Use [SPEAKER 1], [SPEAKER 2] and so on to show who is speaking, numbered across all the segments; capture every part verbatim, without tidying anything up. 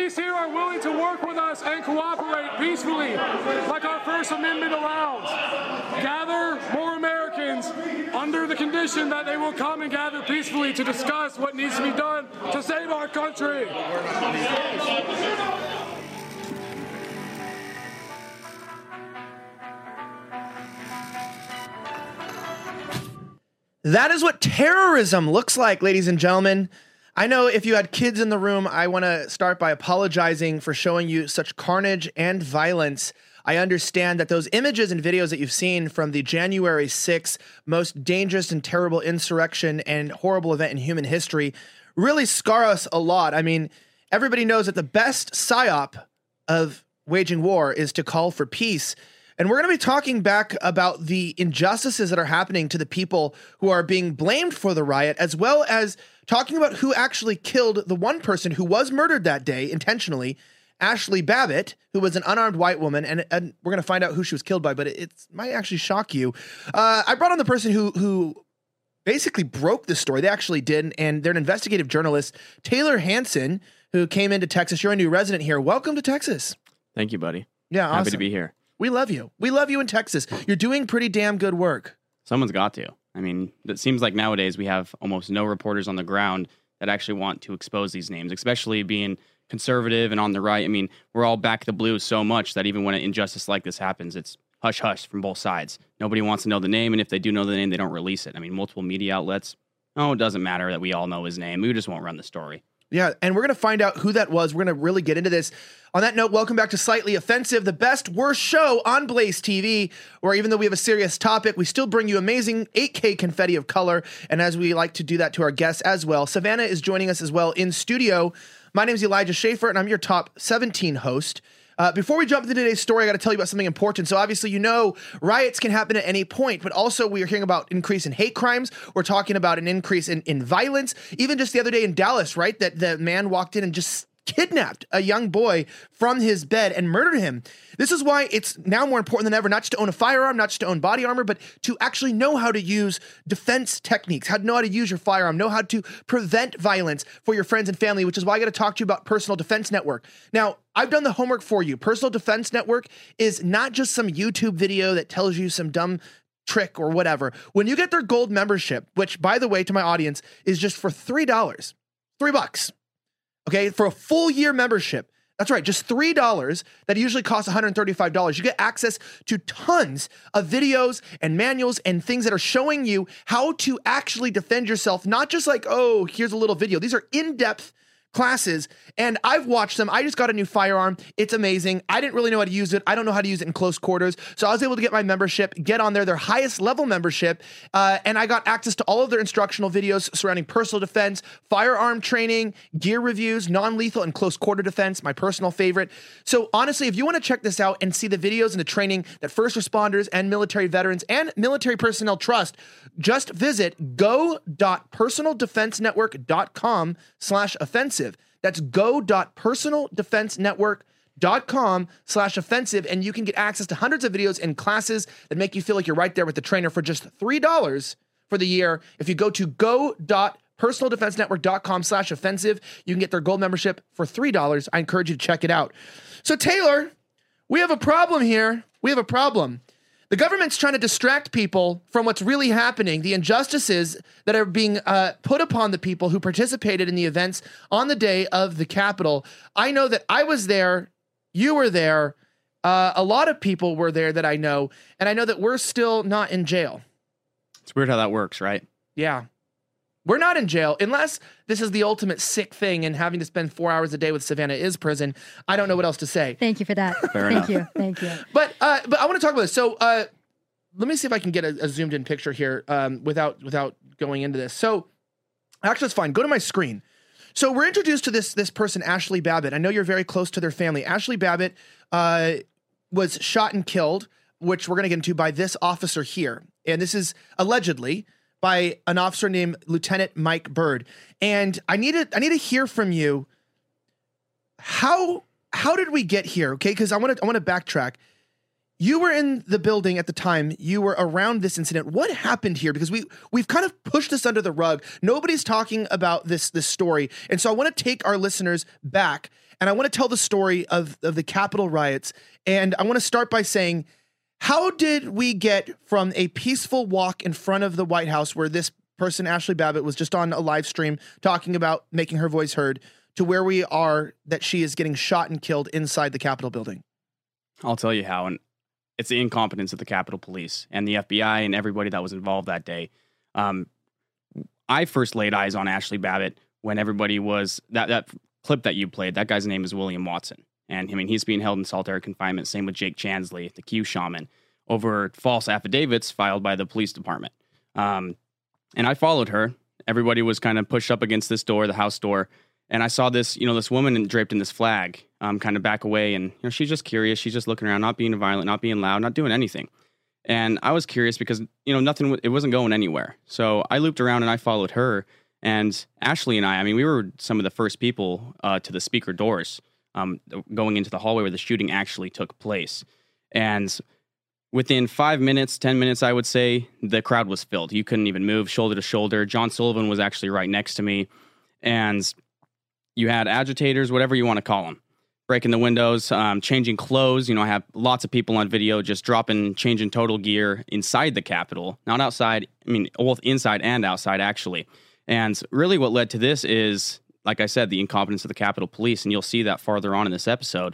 [SPEAKER 1] police here are willing to work with us and cooperate peacefully, like our First Amendment allows. Gather more Americans under the condition that they will come and gather peacefully to discuss what needs to be done to save our country.
[SPEAKER 2] That is what terrorism looks like, ladies and gentlemen. I know if you had kids in the room, I want to start by apologizing for showing you such carnage and violence. I understand that those images and videos that you've seen from the January sixth most dangerous and terrible insurrection and horrible event in human history really scar us a lot. I mean, everybody knows that the best psyop of waging war is to call for peace. And we're going to be talking back about the injustices that are happening to the people who are being blamed for the riot, as well as talking about who actually killed the one person who was murdered that day intentionally, Ashley Babbitt, who was an unarmed white woman. And, and we're going to find out who she was killed by, but it, it might actually shock you. Uh, I brought on the person who, who basically broke the story. They actually did. And they're an investigative journalist, Taylor Hanson, who came into Texas. You're a new resident here. Welcome to Texas.
[SPEAKER 3] Thank you, buddy.
[SPEAKER 2] Yeah,
[SPEAKER 3] Happy
[SPEAKER 2] awesome.
[SPEAKER 3] to be here.
[SPEAKER 2] We love you. We love you in Texas. You're doing pretty damn good work.
[SPEAKER 3] Someone's got to. I mean, it seems like nowadays we have almost no reporters on the ground that actually want to expose these names, especially being conservative and on the right. I mean, we're all back the blue so much that even when an injustice like this happens, it's hush hush from both sides. Nobody wants to know the name, and if they do know the name, they don't release it. I mean, multiple media outlets, oh, it doesn't matter that we all know his name. We just won't run the story.
[SPEAKER 2] Yeah, and we're going to find out who that was. We're going to really get into this. On that note, welcome back to Slightly Offensive, the best, worst show on Blaze T V, where even though we have a serious topic, we still bring you amazing eight K confetti of color, and as we like to do that to our guests as well. Savannah is joining us as well in studio. My name is Elijah Schaefer, and I'm your top seventeen host. Uh, before we jump into today's story, I got to tell you about something important. So obviously, you know, riots can happen at any point, but also we are hearing about increase in hate crimes. We're talking about an increase in, in violence. Even just the other day in Dallas, right, that the man walked in and just kidnapped a young boy from his bed and murdered him. This is why it's now more important than ever, not just to own a firearm, not just to own body armor, but to actually know how to use defense techniques, how to know how to use your firearm, know how to prevent violence for your friends and family, which is why I got to talk to you about Personal Defense Network. Now, I've done the homework for you. Personal Defense Network is not just some YouTube video that tells you some dumb trick or whatever. When you get their gold membership, which by the way, to my audience is just for three dollars, three bucks. Okay, for a full year membership, that's right, just three dollars, that usually costs one hundred thirty-five dollars. You get access to tons of videos and manuals and things that are showing you how to actually defend yourself, not just like, oh, here's a little video. These are in-depth classes, and I've watched them. I just got a new firearm. It's amazing. I didn't really know how to use it. I don't know how to use it in close quarters, so I was able to get my membership, get on there, their highest level membership, uh, and I got access to all of their instructional videos surrounding personal defense, firearm training, gear reviews, non-lethal and close quarter defense, my personal favorite. So honestly, if you want to check this out and see the videos and the training that first responders and military veterans and military personnel trust, just visit go.personaldefensenetwork.com slash offensive. That's go.personaldefensenetwork.com slash offensive, and you can get access to hundreds of videos and classes that make you feel like you're right there with the trainer for just three dollars for the year. If you go to go.personaldefensenetwork.com slash offensive, you can get their gold membership for three dollars. I encourage you to check it out. So Taylor, we have a problem here. We have a problem. The government's trying to distract people from what's really happening, the injustices that are being uh, put upon the people who participated in the events on the day of the Capitol. I know that I was there, you were there, uh, a lot of people were there that I know, and I know that we're still not in jail.
[SPEAKER 3] It's weird how that works, right?
[SPEAKER 2] Yeah. We're not in jail unless this is the ultimate sick thing and having to spend four hours a day with Savannah is prison. I don't know what else to say.
[SPEAKER 4] Thank you for that.
[SPEAKER 3] Fair
[SPEAKER 4] Thank
[SPEAKER 3] enough.
[SPEAKER 4] you. Thank you.
[SPEAKER 2] But uh, but I want to talk about this. So uh, let me see if I can get a, a zoomed in picture here um, without without going into this. So actually, it's fine. Go to my screen. So we're introduced to this this person, Ashley Babbitt. I know you're very close to their family. Ashley Babbitt uh, was shot and killed, which we're going to get into by this officer here. And this is allegedly by an officer named Lieutenant Mike Bird. And I need to, I need to hear from you. How, how did we get here? Okay. Cause I want to, I want to backtrack. you were in the building at the time. You were around this incident. What happened here? Because we we've kind of pushed this under the rug. Nobody's talking about this this story, and so I want to take our listeners back, and I want to tell the story of of the Capitol riots. And I want to start by saying, how did we get from a peaceful walk in front of the White House, where this person, Ashley Babbitt, was just on a live stream talking about making her voice heard, to where we are that she is getting shot and killed inside the Capitol building?
[SPEAKER 3] I'll tell you how. And it's the incompetence of the Capitol Police and the F B I and everybody that was involved that day. Um, I first laid eyes on Ashley Babbitt when everybody was, that, that clip that you played, that guy's name is William Watson. And I mean, he's being held in solitary confinement. Same with Jake Chansley, the Q shaman, over false affidavits filed by the police department. Um, and I followed her. Everybody was kind of pushed up against this door, the house door. And I saw this, you know, this woman draped in this flag, um, kind of back away. And, you know, she's just curious. She's just looking around, not being violent, not being loud, not doing anything. And I was curious because, you know, nothing, it wasn't going anywhere. So I looped around and I followed her. And Ashley and I, I mean, we were some of the first people uh, to the speaker doors, um, going into the hallway where the shooting actually took place. And within five minutes, ten minutes, I would say, the crowd was filled. You couldn't even move shoulder to shoulder. John Sullivan was actually right next to me. And you had agitators, whatever you want to call them, breaking the windows, um, changing clothes. You know, I have lots of people on video just dropping, changing total gear inside the Capitol, not outside. I mean, both inside and outside, actually. And really what led to this is, like I said, the incompetence of the Capitol Police, and you'll see that farther on in this episode.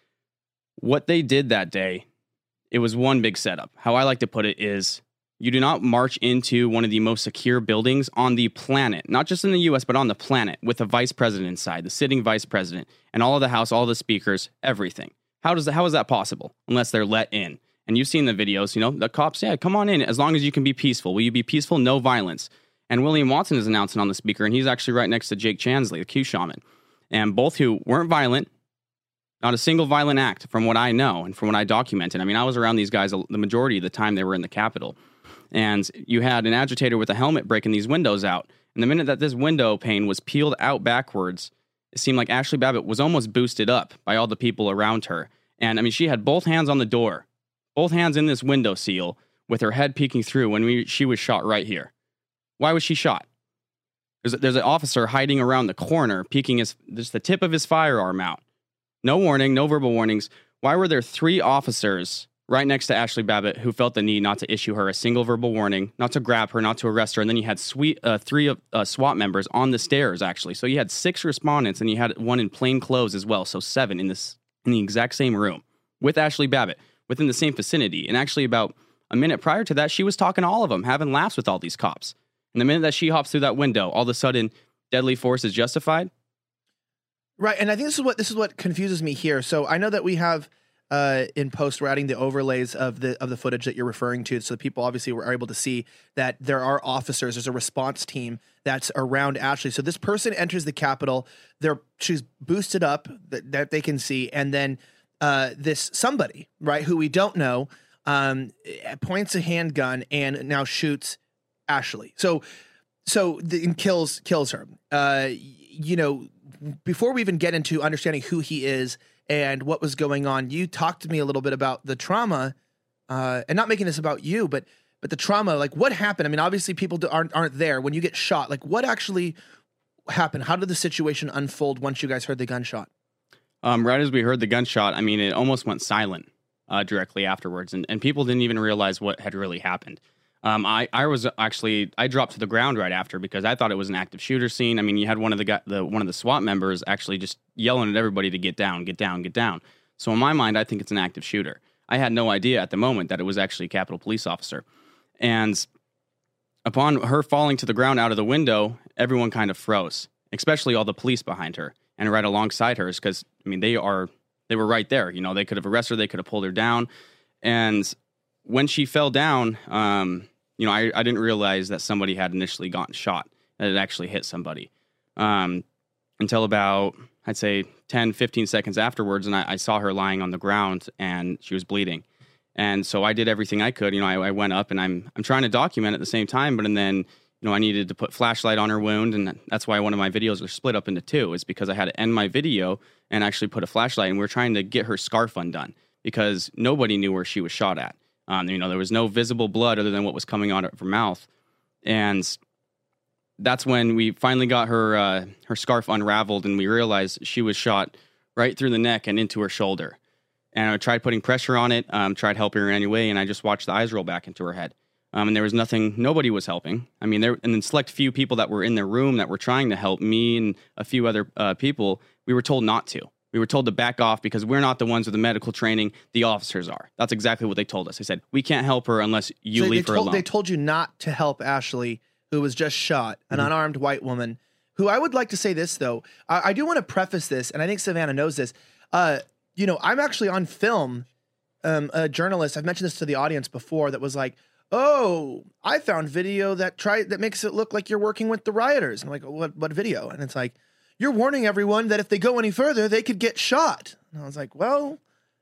[SPEAKER 3] What they did that day, it was one big setup. How I like to put it is, you do not march into one of the most secure buildings on the planet, not just in the U S, but on the planet, with a vice president inside, the sitting vice president, and all of the House, all the speakers, everything. How does that, how is that possible? Unless they're let in. And you've seen the videos, you know, the cops, yeah, come on in, as long as you can be peaceful. Will you be peaceful? No violence. And William Watson is announcing on the speaker, and he's actually right next to Jake Chansley, the Q shaman. And both who weren't violent, not a single violent act from what I know and from what I documented. I mean, I was around these guys the majority of the time they were in the Capitol. And you had an agitator with a helmet breaking these windows out. And the minute that this window pane was peeled out backwards, it seemed like Ashley Babbitt was almost boosted up by all the people around her. And I mean, she had both hands on the door, both hands in this window seal, with her head peeking through when we, she was shot right here. Why was she shot? There's, there's an officer hiding around the corner, peeking his, just the tip of his firearm out. No warning, no verbal warnings. Why were there three officers right next to Ashley Babbitt who felt the need not to issue her a single verbal warning, not to grab her, not to arrest her? And then you had sweet, uh, three uh, SWAT members on the stairs, actually. So you had six respondents, and you had one in plain clothes as well. So seven in this in the exact same room with Ashley Babbitt, within the same vicinity. And actually about a minute prior to that, she was talking to all of them, having laughs with all these cops. And the minute that she hops through that window, all of a sudden, deadly force is justified.
[SPEAKER 2] Right, and I think this is what this is what confuses me here. So I know that we have uh, in post, we're adding the overlays of the of the footage that you're referring to, so that people obviously were able to see that there are officers. There's a response team that's around Ashley. So this person enters the Capitol. They're she's boosted up that, that they can see, and then uh, this somebody, right, who we don't know, um, points a handgun and now shoots Ashley. So so the, and kills kills her. Uh, you know. Before we even get into understanding who he is and what was going on, you talked to me a little bit about the trauma, uh, and not making this about you, but but the trauma. Like, what happened? I mean, obviously, people aren't aren't there when you get shot. Like, what actually happened? How did the situation unfold once you guys heard the gunshot?
[SPEAKER 3] Um, right as we heard the gunshot, I mean, it almost went silent uh, directly afterwards, and and people didn't even realize what had really happened. Um, I, I was actually, I dropped to the ground right after because I thought it was an active shooter scene. I mean, you had one of the, guy, the one of the SWAT members actually just yelling at everybody to get down, get down, get down. So in my mind, I think it's an active shooter. I had no idea at the moment that it was actually a Capitol Police officer. And upon her falling to the ground out of the window, everyone kind of froze, especially all the police behind her and right alongside hers. Because, I mean, they are, they were right there. You know, they could have arrested her, they could have pulled her down. And when she fell down, um, you know, I, I didn't realize that somebody had initially gotten shot, that it actually hit somebody. Um, until about, I'd say, ten, fifteen seconds afterwards, and I, I saw her lying on the ground, and she was bleeding. And so I did everything I could. You know, I, I went up, and I'm I'm trying to document at the same time, but and then, you know, I needed to put flashlight on her wound, and that's why one of my videos are split up into two, is because I had to end my video and actually put a flashlight, and we we're trying to get her scarf undone. because nobody knew where she was shot at. Um, you know, there was no visible blood other than what was coming out of her mouth. And that's when we finally got her uh, her scarf unraveled, and we realized she was shot right through the neck and into her shoulder. And I tried putting pressure on it, um, tried helping her in any way, and I just watched the eyes roll back into her head. Um, and there was nothing, nobody was helping. I mean, there and then select few people that were in the room that were trying to help me and a few other uh, people, we were told not to. We were told to back off because we're not the ones with the medical training. The officers are. That's exactly what they told us. They said, we can't help her unless you
[SPEAKER 2] so
[SPEAKER 3] leave
[SPEAKER 2] they
[SPEAKER 3] her
[SPEAKER 2] told,
[SPEAKER 3] alone.
[SPEAKER 2] They told you not to help Ashley, who was just shot, an mm-hmm. unarmed white woman, who I would like to say this, though. I, I do want to preface this, and I think Savannah knows this. Uh, you know, I'm actually on film, um, a journalist, I've mentioned this to the audience before, that was like, oh, I found video that try that makes it look like you're working with the rioters. I'm like, what, what video? And it's like, you're warning everyone that if they go any further, they could get shot. And I was like, well,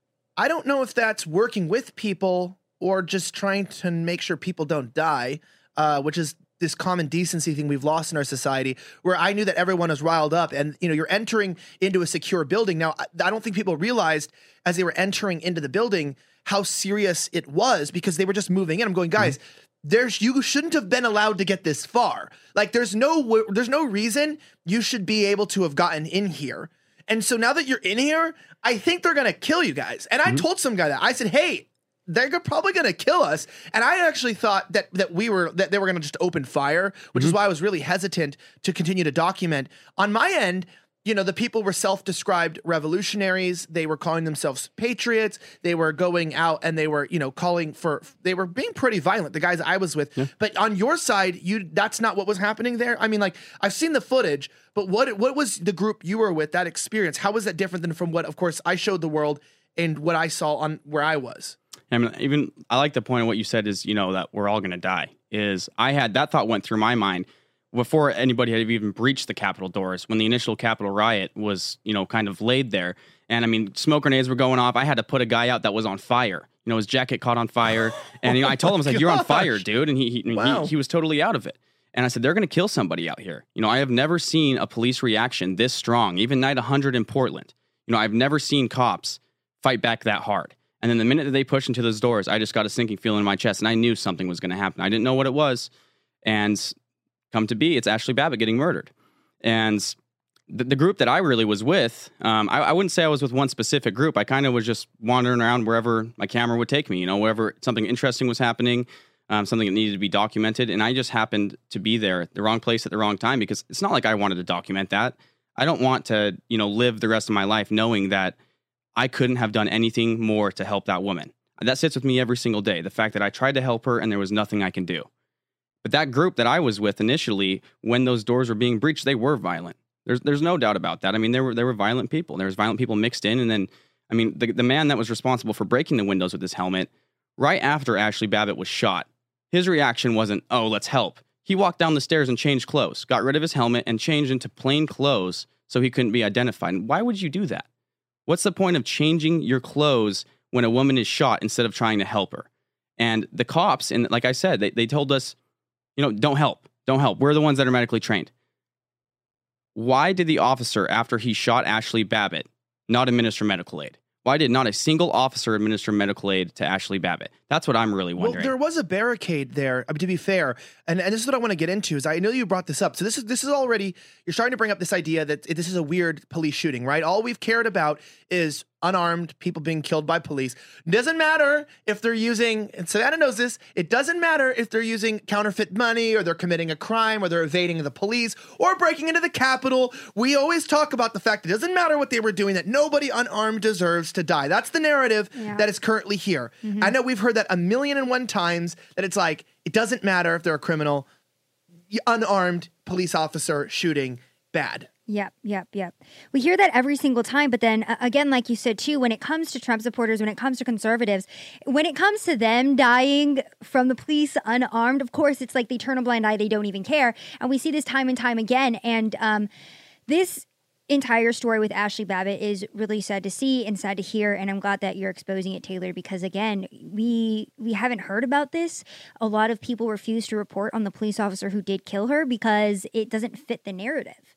[SPEAKER 2] I don't know if that's working with people or just trying to make sure people don't die, uh, which is this common decency thing we've lost in our society, where I knew that everyone was riled up and, you know, you're entering into a secure building. Now, I, I don't think people realized as they were entering into the building how serious it was because they were just moving in. I'm going, guys, mm-hmm. There's you shouldn't have been allowed to get this far. Like there's no there's no reason you should be able to have gotten in here. And so now that you're in here, I think they're gonna kill you guys. And I mm-hmm. told some guy that I said, hey, they're probably gonna kill us. And I actually thought that that we were that they were gonna just open fire, which mm-hmm. is why I was really hesitant to continue to document. On my end, you know, the people were self-described revolutionaries. They were calling themselves patriots. They were going out and they were, you know, calling for, they were being pretty violent, the guys I was with. Yeah. But on your side, you that's not what was happening there. I mean, like, I've seen the footage, but what what was the group you were with, that experience? How was that different than from what, of course, I showed the world and what I saw on where I was?
[SPEAKER 3] I mean, even, I like the point of what you said is, you know, that we're all going to die. Is I had, that thought went through my mind before anybody had even breached the Capitol doors, when the initial Capitol riot was, you know, kind of laid there. And I mean, smoke grenades were going off. I had to put a guy out that was on fire. You know, his jacket caught on fire. And, you know, I told him, I was like, you're on fire, dude. And he he, wow. he he was totally out of it. And I said, they're going to kill somebody out here. You know, I have never seen a police reaction this strong, even night one hundred in Portland. You know, I've never seen cops fight back that hard. And then the minute that they pushed into those doors, I just got a sinking feeling in my chest. And I knew something was going to happen. I didn't know what it was. And come to be, it's Ashley Babbitt getting murdered. And the, the group that I really was with, um, I, I wouldn't say I was with one specific group. I kind of was just wandering around wherever my camera would take me, you know, wherever something interesting was happening, um, something that needed to be documented. And I just happened to be there at the wrong place at the wrong time, because it's not like I wanted to document that. I don't want to, you know, live the rest of my life knowing that I couldn't have done anything more to help that woman. That sits with me every single day. The fact that I tried to help her and there was nothing I can do. But that group that I was with initially, when those doors were being breached, they were violent. There's there's no doubt about that. I mean, there were there were violent people. There was violent people mixed in. And then, I mean, the, the man that was responsible for breaking the windows with his helmet, right after Ashley Babbitt was shot, his reaction wasn't, oh, let's help. He walked down the stairs and changed clothes, got rid of his helmet and changed into plain clothes so he couldn't be identified. And why would you do that? What's the point of changing your clothes when a woman is shot instead of trying to help her? And the cops, and like I said, they, they told us, you know, don't help. Don't help. We're the ones that are medically trained. Why did the officer, after he shot Ashley Babbitt, not administer medical aid? Why did not a single officer administer medical aid to Ashley Babbitt? That's what I'm really wondering.
[SPEAKER 2] Well, there was a barricade there, I mean, to be fair, and, and this is what I want to get into, is I know you brought this up. So this is this is already, you're starting to bring up this idea that this is a weird police shooting, right? All we've cared about is unarmed people being killed by police. Doesn't matter if they're using, and Savannah knows this, it doesn't matter if they're using counterfeit money or they're committing a crime or they're evading the police or breaking into the Capitol. We always talk about the fact that it doesn't matter what they were doing, that nobody unarmed deserves to die. That's the narrative yeah. that is currently here. Mm-hmm. I know we've heard that a million and one times, that it's like, it doesn't matter if they're a criminal, unarmed police officer shooting, bad.
[SPEAKER 4] Yep, yep, yep. We hear that every single time, but then uh, again, like you said too, when it comes to Trump supporters, when it comes to conservatives, when it comes to them dying from the police unarmed, of course, it's like they turn a blind eye, they don't even care. And we see this time and time again. And um, this entire story with Ashley Babbitt is really sad to see and sad to hear, and I'm glad that you're exposing it, Taylor, because again, we we haven't heard about this. A lot of people refuse to report on the police officer who did kill her because it doesn't fit the narrative.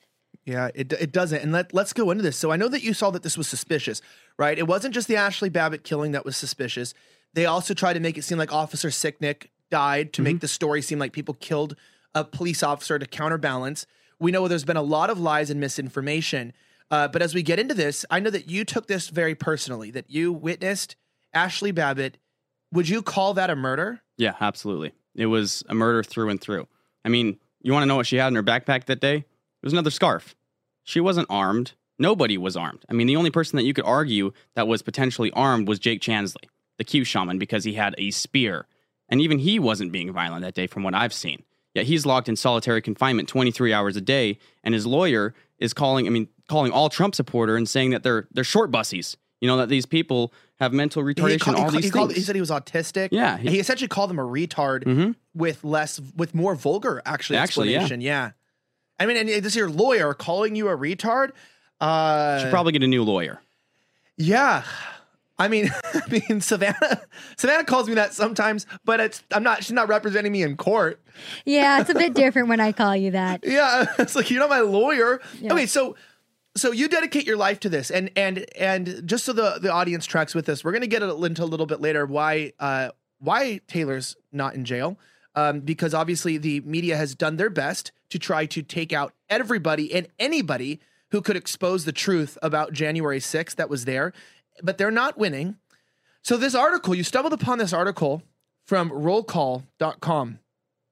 [SPEAKER 2] Yeah, it it doesn't. And let, let's go into this. So I know that you saw that this was suspicious, right? It wasn't just the Ashley Babbitt killing that was suspicious. They also tried to make it seem like Officer Sicknick died to mm-hmm. make the story seem like people killed a police officer to counterbalance. We know there's been a lot of lies and misinformation. Uh, but as we get into this, I know that you took this very personally, that you witnessed Ashley Babbitt. Would you call that a murder?
[SPEAKER 3] Yeah, absolutely. It was a murder through and through. I mean, you want to know what she had in her backpack that day? It was another scarf. She wasn't armed. Nobody was armed. I mean, the only person that you could argue that was potentially armed was Jake Chansley, the Q shaman, because he had a spear. And even he wasn't being violent that day from what I've seen. Yet he's locked in solitary confinement twenty-three hours a day, and his lawyer is calling, I mean, calling all Trump supporter and saying that they're they're short bussies. You know, that these people have mental retardation,
[SPEAKER 2] he called,
[SPEAKER 3] all
[SPEAKER 2] he,
[SPEAKER 3] these
[SPEAKER 2] he,
[SPEAKER 3] things.
[SPEAKER 2] called, he said he was autistic.
[SPEAKER 3] Yeah.
[SPEAKER 2] He, he essentially called him a retard
[SPEAKER 3] mm-hmm.
[SPEAKER 2] with less, with more vulgar, actually,
[SPEAKER 3] actually
[SPEAKER 2] explanation. Yeah. yeah. I mean, and this is your lawyer calling you a retard. Uh,
[SPEAKER 3] Should probably get a new lawyer.
[SPEAKER 2] Yeah. I mean, I mean, Savannah, Savannah calls me that sometimes, but it's, I'm not, she's not representing me in court.
[SPEAKER 4] Yeah. It's a bit different when I call you that.
[SPEAKER 2] Yeah. It's like, you're not my lawyer.
[SPEAKER 4] Yeah.
[SPEAKER 2] Okay. So, so you dedicate your life to this, and, and, and just so the, the audience tracks with us, we're going to get into a little bit later why, uh, why Taylor's not in jail. Um, because obviously the media has done their best to try to take out everybody and anybody who could expose the truth about January sixth that was there, but they're not winning. So this article, you stumbled upon this article from roll call dot com,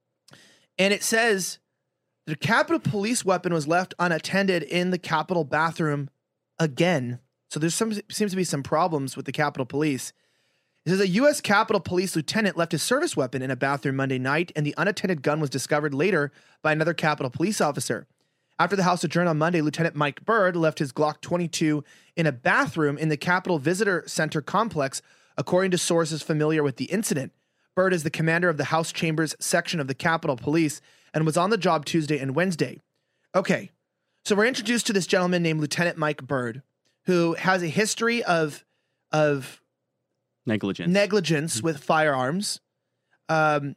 [SPEAKER 2] and it says the Capitol Police weapon was left unattended in the Capitol bathroom again. So there's some seems to be some problems with the Capitol Police. It says a U S Capitol Police lieutenant left his service weapon in a bathroom Monday night, and the unattended gun was discovered later by another Capitol Police officer. After the House adjourned on Monday, Lieutenant Mike Byrd left his Glock twenty-two in a bathroom in the Capitol Visitor Center complex, according to sources familiar with the incident. Byrd is the commander of the House Chambers section of the Capitol Police and was on the job Tuesday and Wednesday. Okay, so we're introduced to this gentleman named Lieutenant Mike Byrd, who has a history of of
[SPEAKER 3] negligence
[SPEAKER 2] negligence with firearms. Um,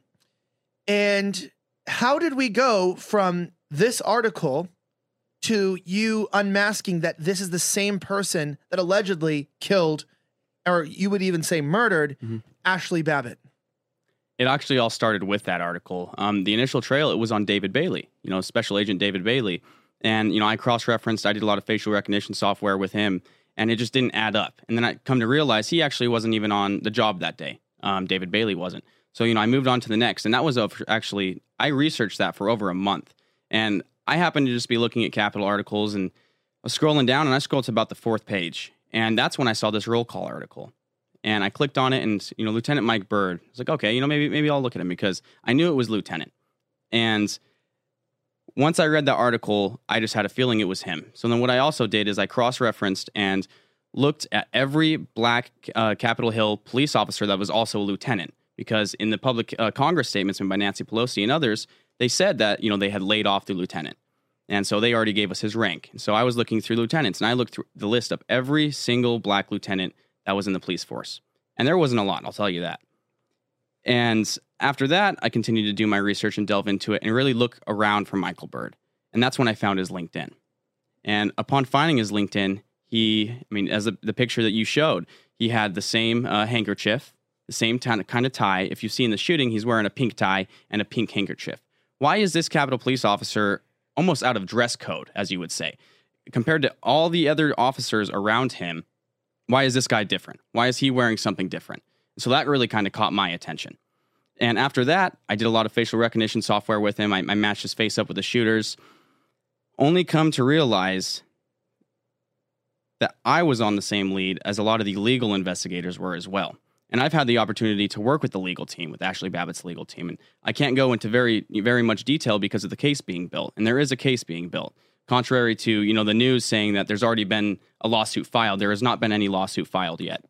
[SPEAKER 2] and how did we go from this article to you unmasking that this is the same person that allegedly killed, or you would even say murdered, mm-hmm. Ashley Babbitt?
[SPEAKER 3] It actually all started with that article. Um, the initial trail, it was on David Bailey, you know, Special Agent David Bailey. And, you know, I cross-referenced, I did a lot of facial recognition software with him, and it just didn't add up. And then I come to realize he actually wasn't even on the job that day. Um, David Bailey wasn't. So, you know, I moved on to the next. And that was actually, I researched that for over a month. And I happened to just be looking at Capitol articles, and I was scrolling down, and I scrolled to about the fourth page. And that's when I saw this roll call article. And I clicked on it, and, you know, Lieutenant Mike Byrd, I was like, okay, you know, maybe maybe I'll look at him, because I knew it was Lieutenant. And once I read the article, I just had a feeling it was him. So then what I also did is I cross-referenced and looked at every black uh, Capitol Hill police officer that was also a lieutenant, because in the public uh, Congress statements made by Nancy Pelosi and others, they said that, you know, they had laid off the lieutenant. And so they already gave us his rank. So I was looking through lieutenants, and I looked through the list of every single black lieutenant that was in the police force. And there wasn't a lot, I'll tell you that. And after that, I continued to do my research and delve into it and really look around for Michael Byrd. And that's when I found his LinkedIn. And upon finding his LinkedIn, he, I mean, as the, the picture that you showed, he had the same uh, handkerchief, the same t- kind of tie. If you see in the shooting, he's wearing a pink tie and a pink handkerchief. Why is this Capitol Police officer almost out of dress code, as you would say? Compared to all the other officers around him, why is this guy different? Why is he wearing something different? So that really kind of caught my attention. And after that, I did a lot of facial recognition software with him. I, I matched his face up with the shooters. Only come to realize that I was on the same lead as a lot of the legal investigators were as well. And I've had the opportunity to work with the legal team, with Ashley Babbitt's legal team. And I can't go into very, very much detail because of the case being built. And there is a case being built. Contrary to, you know, the news saying that there's already been a lawsuit filed, there has not been any lawsuit filed yet.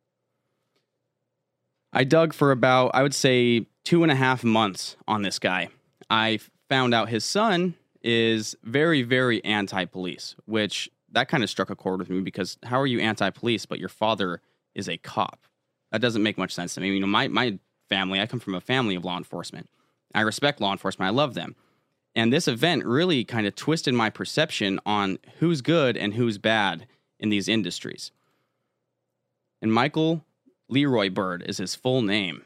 [SPEAKER 3] I dug for about, I would say, two and a half months on this guy. I found out his son is very, very anti-police, which that kind of struck a chord with me, because how are you anti-police, but your father is a cop? That doesn't make much sense to me. You know, my, my family, I come from a family of law enforcement. I respect law enforcement. I love them. And this event really kind of twisted my perception on who's good and who's bad in these industries. And Michael Leroy Bird is his full name.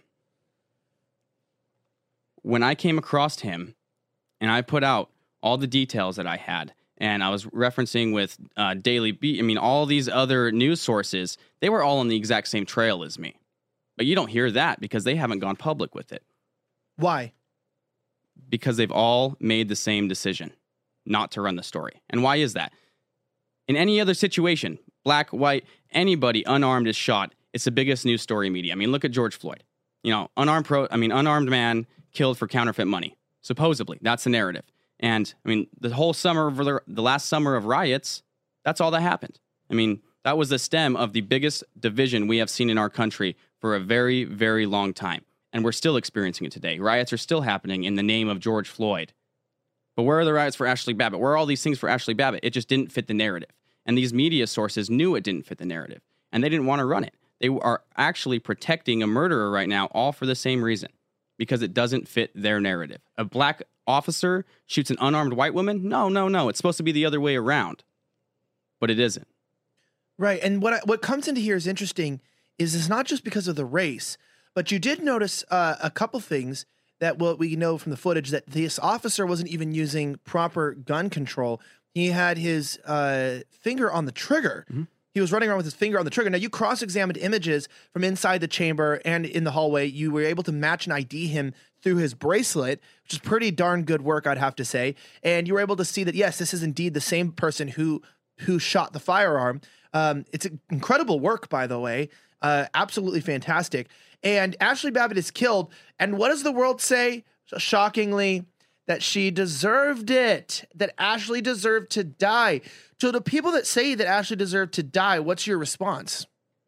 [SPEAKER 3] When I came across him and I put out all the details that I had, and I was referencing with uh, Daily Beat, I mean, all these other news sources, they were all on the exact same trail as me. But you don't hear that because they haven't gone public with it.
[SPEAKER 2] Why?
[SPEAKER 3] Because they've all made the same decision not to run the story. And why is that? In any other situation, black, white, anybody unarmed is shot, it's the biggest news story media. I mean, look at George Floyd. You know, unarmed pro, I mean, unarmed man killed for counterfeit money. Supposedly, that's the narrative. And I mean, the whole summer of the, the last summer of riots, that's all that happened. I mean, that was the stem of the biggest division we have seen in our country for a very, very long time. And we're still experiencing it today. Riots are still happening in the name of George Floyd. But where are the riots for Ashley Babbitt? Where are all these things for Ashley Babbitt? It just didn't fit the narrative. And these media sources knew it didn't fit the narrative. And they didn't want to run it. They are actually protecting a murderer right now, all for the same reason. Because it doesn't fit their narrative. A black officer shoots an unarmed white woman? No, no, no. It's supposed to be the other way around. But it isn't.
[SPEAKER 2] Right. And what I, what comes into here is interesting is it's not just because of the race, but you did notice uh, a couple things that what we know from the footage, that this officer wasn't even using proper gun control. He had his uh, finger on the trigger. Mm-hmm. He was running around with his finger on the trigger. Now, you cross-examined images from inside the chamber and in the hallway. You were able to match and I D him through his bracelet, which is pretty darn good work, I'd have to say. And you were able to see that, yes, this is indeed the same person who who shot the firearm. Um, it's incredible work, by the way. Uh, absolutely fantastic. And Ashley Babbitt is killed. And what does the world say? Shockingly, that she deserved it, that Ashley deserved to die. So the people that say that Ashley deserved to die, what's your response?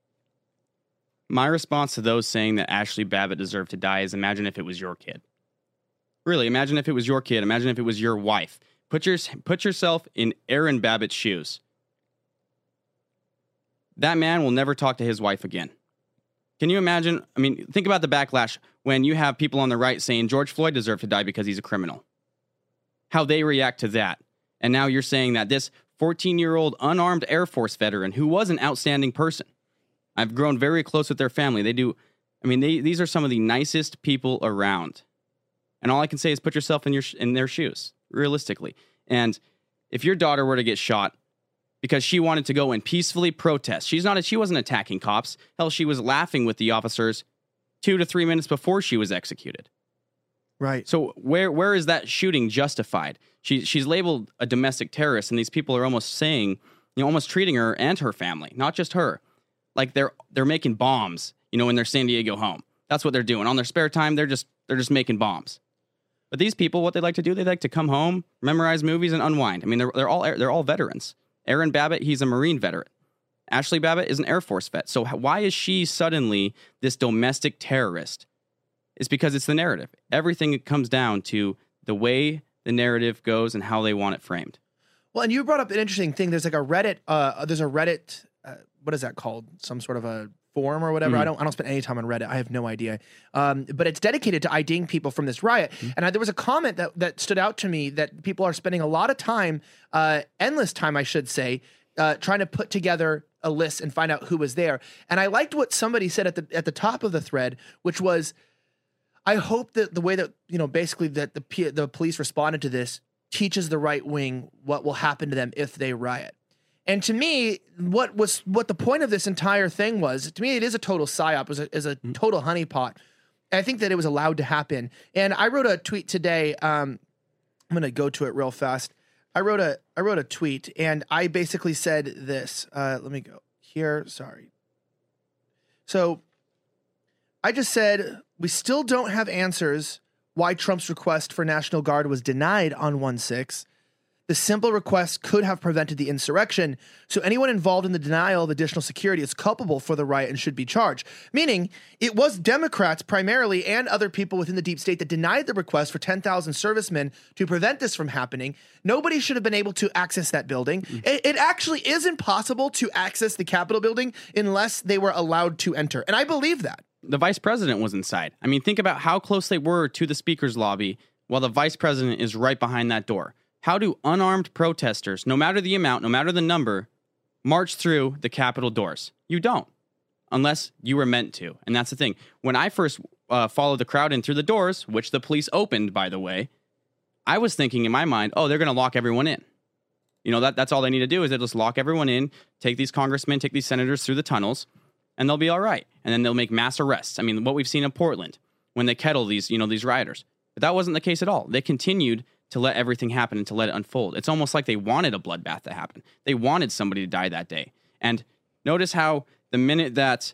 [SPEAKER 3] My response to those saying that Ashley Babbitt deserved to die is imagine if it was your kid. Really, imagine if it was your kid. Imagine if it was your wife. Put, your, put yourself in Aaron Babbitt's shoes. That man will never talk to his wife again. Can you imagine? I mean, think about the backlash when you have people on the right saying George Floyd deserved to die because he's a criminal. How they react to that. And now you're saying that this fourteen-year-old unarmed Air Force veteran who was an outstanding person. I've grown very close with their family. They do, I mean, they, these are some of the nicest people around. And all I can say is put yourself in your in their shoes, realistically. And if your daughter were to get shot because she wanted to go and peacefully protest, she's not, she wasn't attacking cops. Hell, she was laughing with the officers two to three minutes before she was executed.
[SPEAKER 2] Right.
[SPEAKER 3] So where where is that shooting justified? She she's labeled a domestic terrorist, and these people are almost saying, you know, almost treating her and her family, not just her, like they're they're making bombs, you know, in their San Diego home. That's what they're doing. On their spare time, they're just they're just making bombs. But these people, what they like to do, they like to come home, memorize movies, and unwind. I mean, they're they're all they're all veterans. Aaron Babbitt, he's a Marine veteran. Ashley Babbitt is an Air Force vet. So why is she suddenly this domestic terrorist? It's because it's the narrative. Everything comes down to the way the narrative goes and how they want it framed.
[SPEAKER 2] Well, and you brought up an interesting thing. There's like a Reddit, uh, there's a Reddit, uh, what is that called? Some sort of a forum or whatever. Mm-hmm. I don't I don't spend any time on Reddit. I have no idea. Um, but it's dedicated to IDing people from this riot. Mm-hmm. And I, there was a comment that, that stood out to me that people are spending a lot of time, uh, endless time, I should say, uh, trying to put together a list and find out who was there. And I liked what somebody said at the at the top of the thread, which was, I hope that the way that, you know, basically that the P- the police responded to this teaches the right wing what will happen to them if they riot. And to me, what was what the point of this entire thing was, to me, it is a total psyop, it was a, is a mm. total honeypot. And I think that it was allowed to happen. And I wrote a tweet today. Um, I'm going to go to it real fast. I wrote a I wrote a tweet, and I basically said this. Uh, let me go here. Sorry. So I just said, we still don't have answers why Trump's request for National Guard was denied on one six. The simple request could have prevented the insurrection, so anyone involved in the denial of additional security is culpable for the riot and should be charged. Meaning, it was Democrats primarily and other people within the deep state that denied the request for ten thousand servicemen to prevent this from happening. Nobody should have been able to access that building. Mm. It, it actually is impossible to access the Capitol building unless they were allowed to enter, and I believe that.
[SPEAKER 3] The vice president was inside. I mean, think about how close they were to the speaker's lobby while the vice president is right behind that door? How do unarmed protesters, no matter the amount, no matter the number, march through the Capitol doors? You don't, unless you were meant to. And that's the thing. When I first uh, followed the crowd in through the doors, which the police opened, by the way, I was thinking in my mind, oh, they're going to lock everyone in. You know, that that's all they need to do is they just lock everyone in, take these congressmen, take these senators through the tunnels, and they'll be all right. And then they'll make mass arrests. I mean, what we've seen in Portland when they kettle these, you know, these rioters. But that wasn't the case at all. They continued to let everything happen and to let it unfold. It's almost like they wanted a bloodbath to happen. They wanted somebody to die that day. And notice how the minute that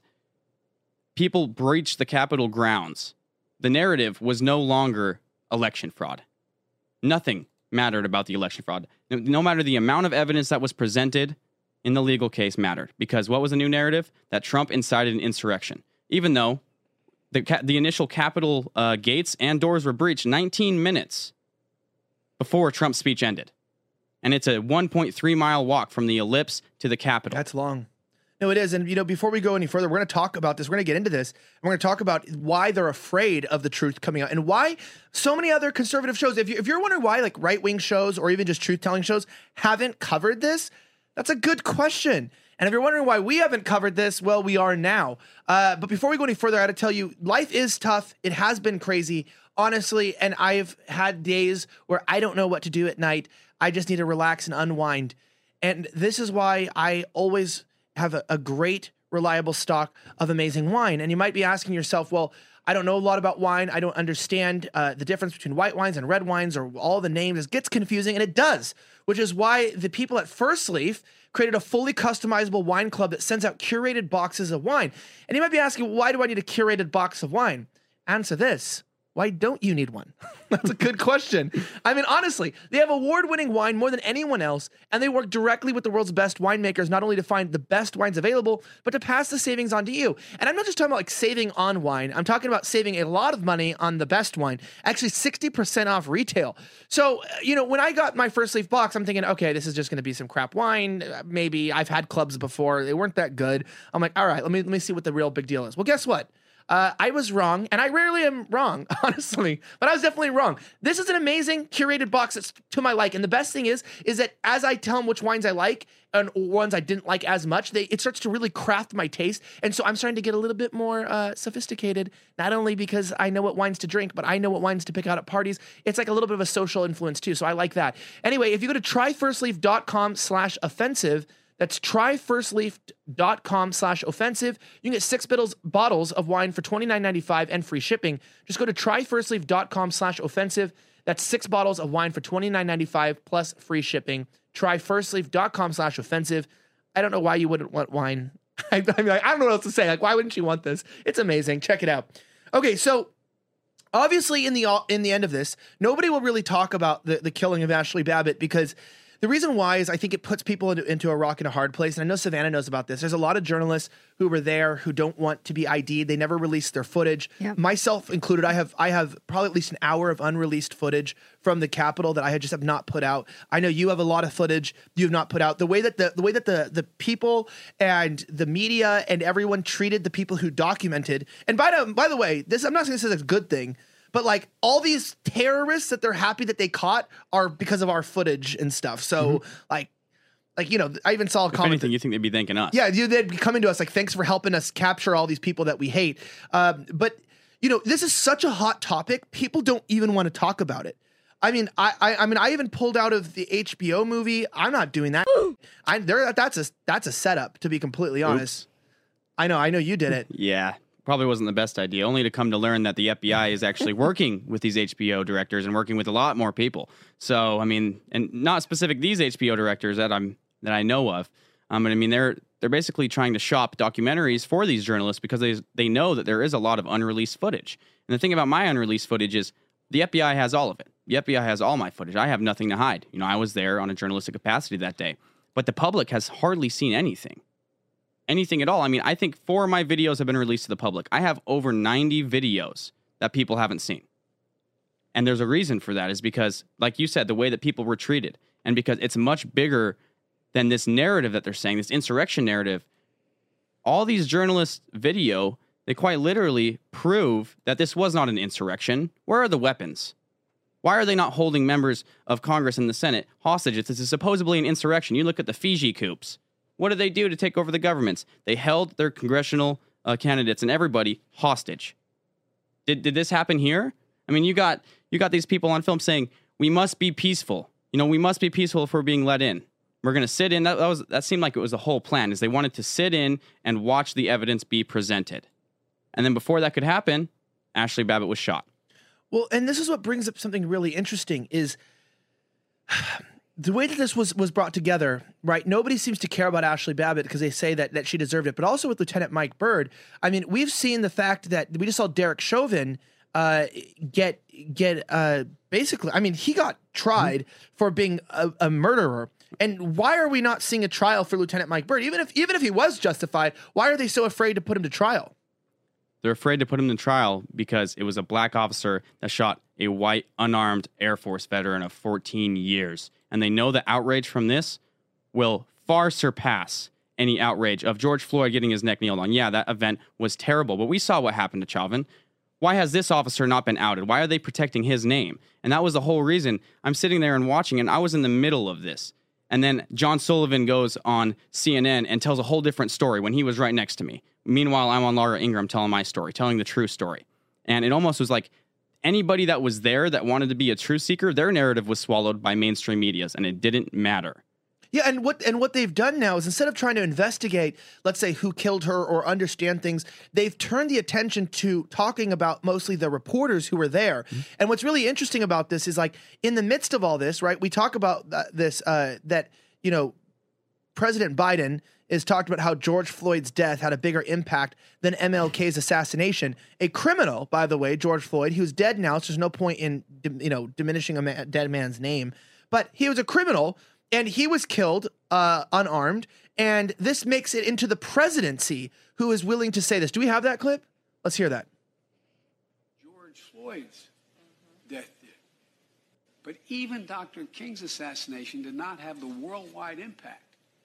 [SPEAKER 3] people breached the Capitol grounds, the narrative was no longer election fraud. Nothing mattered about the election fraud. No, no matter the amount of evidence that was presented in the legal case mattered. Because what was the new narrative? That Trump incited an insurrection. Even though the ca- the initial Capitol uh, gates and doors were breached nineteen minutes before Trump's speech ended. And it's a one point three mile walk from the ellipse to the Capitol.
[SPEAKER 2] That's long. No, it is. And, you know, before we go any further, we're going to talk about this. We're going to get into this. We're going to talk about why they're afraid of the truth coming out and why so many other conservative shows, if, you, if you're wondering why like right-wing shows or even just truth-telling shows haven't covered this, that's a good question. And if you're wondering why we haven't covered this, well, we are now. Uh, but before we go any further, I got to tell you, life is tough. It has been crazy, honestly. And I've had days where I don't know what to do at night. I just need to relax and unwind. And this is why I always have a, a great, reliable stock of amazing wine. And you might be asking yourself, well, I don't know a lot about wine. I don't understand uh, the difference between white wines and red wines or all the names. It gets confusing, and it does, which is why the people at First Leaf created a fully customizable wine club that sends out curated boxes of wine. And you might be asking, why do I need a curated box of wine? Answer this. Why don't you need one? That's a good question. I mean, honestly, they have award-winning wine more than anyone else, and they work directly with the world's best winemakers, not only to find the best wines available, but to pass the savings on to you. And I'm not just talking about like saving on wine. I'm talking about saving a lot of money on the best wine, actually sixty percent off retail. So, you know, when I got my First Leaf box, I'm thinking, okay, this is just going to be some crap wine. Maybe I've had clubs before. They weren't that good. I'm like, all right, let me, let me see what the real big deal is. Well, guess what? Uh, I was wrong, and I rarely am wrong, honestly, but I was definitely wrong. This is an amazing curated box that's to my like, and the best thing is, is that as I tell them which wines I like and ones I didn't like as much, they it starts to really craft my taste, and so I'm starting to get a little bit more uh, sophisticated, not only because I know what wines to drink, but I know what wines to pick out at parties. It's like a little bit of a social influence too, so I like that. Anyway, if you go to tryfirstleaf.com slash offensive, that's tryfirstleaf.com slash offensive. You can get six bottles, bottles of wine for twenty-nine ninety-five and free shipping. Just go to tryfirstleaf.com slash offensive. That's six bottles of wine for twenty-nine ninety-five plus free shipping. Tryfirstleaf.com slash offensive. I don't know why you wouldn't want wine. I, I mean, I don't know what else to say. Like, why wouldn't you want this? It's amazing. Check it out. Okay, so obviously in the in the end of this, nobody will really talk about the, the killing of Ashley Babbitt because the reason why is I think it puts people into, into a rock and a hard place. And I know Savannah knows about this. There's a lot of journalists who were there who don't want to be I D'd. They never released their footage. Yep. Myself included. I have I have probably at least an hour of unreleased footage from the Capitol that I just have not put out. I know you have a lot of footage you have not put out. The way that the the way that the the people and the media and everyone treated the people who documented. And by the by the way, this I'm not saying this is a good thing. But like all these terrorists that they're happy that they caught are because of our footage and stuff. So mm-hmm. like, like, you know, I even saw a comment. If
[SPEAKER 3] anything, that, you think they'd be thanking us.
[SPEAKER 2] Yeah, they'd be coming to us like, thanks for helping us capture all these people that we hate. Um, but, you know, this is such a hot topic. People don't even want to talk about it. I mean, I, I, I mean, I even pulled out of the H B O movie. I'm not doing that. I there. That's a that's a setup, to be completely honest. Oops. I know. I know you did it.
[SPEAKER 3] Yeah. Probably wasn't the best idea, only to come to learn that the F B I is actually working with these H B O directors and working with a lot more people. So, I mean, and not specific these H B O directors that I'm that I know of. Um, but I mean, they're they're basically trying to shop documentaries for these journalists because they they know that there is a lot of unreleased footage. And the thing about my unreleased footage is the F B I has all of it. The F B I has all my footage. I have nothing to hide. You know, I was there on a journalistic capacity that day, but the public has hardly seen anything. Anything at all. I mean, I think four of my videos have been released to the public. I have over ninety videos that people haven't seen. And there's a reason for that is because, like you said, the way that people were treated. And because it's much bigger than this narrative that they're saying, this insurrection narrative. All these journalists' video, they quite literally prove that this was not an insurrection. Where are the weapons? Why are they not holding members of Congress and the Senate hostage? This is supposedly an insurrection. You look at the Fiji coups. What did they do to take over the governments? They held their congressional uh, candidates and everybody hostage. Did did this happen here? I mean, you got you got these people on film saying we must be peaceful. You know, we must be peaceful if we're being let in. We're going to sit in. That, that was that seemed like it was the whole plan. Is they wanted to sit in and watch the evidence be presented, and then before that could happen, Ashley Babbitt was shot.
[SPEAKER 2] Well, and this is what brings up something really interesting is the way that this was was brought together, right? Nobody seems to care about Ashley Babbitt because they say that that she deserved it. But also with Lieutenant Mike Byrd, I mean, we've seen the fact that we just saw Derek Chauvin uh, get get uh, basically. I mean, he got tried mm-hmm. for being a, a murderer. And why are we not seeing a trial for Lieutenant Mike Byrd? Even if even if he was justified, why are they so afraid to put him to trial?
[SPEAKER 3] They're afraid to put him to trial because it was a black officer that shot a white, unarmed Air Force veteran of fourteen years. And they know the outrage from this will far surpass any outrage of George Floyd getting his neck nailed on. Yeah, that event was terrible, but we saw what happened to Chauvin. Why has this officer not been outed? Why are they protecting his name? And that was the whole reason. I'm sitting there and watching, and I was in the middle of this. And then John Sullivan goes on C N N and tells a whole different story when he was right next to me. Meanwhile, I'm on Laura Ingraham telling my story, telling the true story. And it almost was like anybody that was there that wanted to be a truth seeker, their narrative was swallowed by mainstream medias, and it didn't matter.
[SPEAKER 2] Yeah, and what and what they've done now is instead of trying to investigate, let's say, who killed her or understand things, they've turned the attention to talking about mostly the reporters who were there. Mm-hmm. And what's really interesting about this is, like, in the midst of all this, right, we talk about uh, this, uh, that, you know, President Biden is talked about how George Floyd's death had a bigger impact than M L K's assassination. A criminal, by the way, George Floyd, who's dead now, so there's no point in, you know, diminishing a man, dead man's name. But he was a criminal, and he was killed uh, unarmed, and this makes it into the presidency who is willing to say this. Do we have that clip? Let's hear that.
[SPEAKER 5] George Floyd's death did. But even Doctor King's assassination did not have the worldwide impact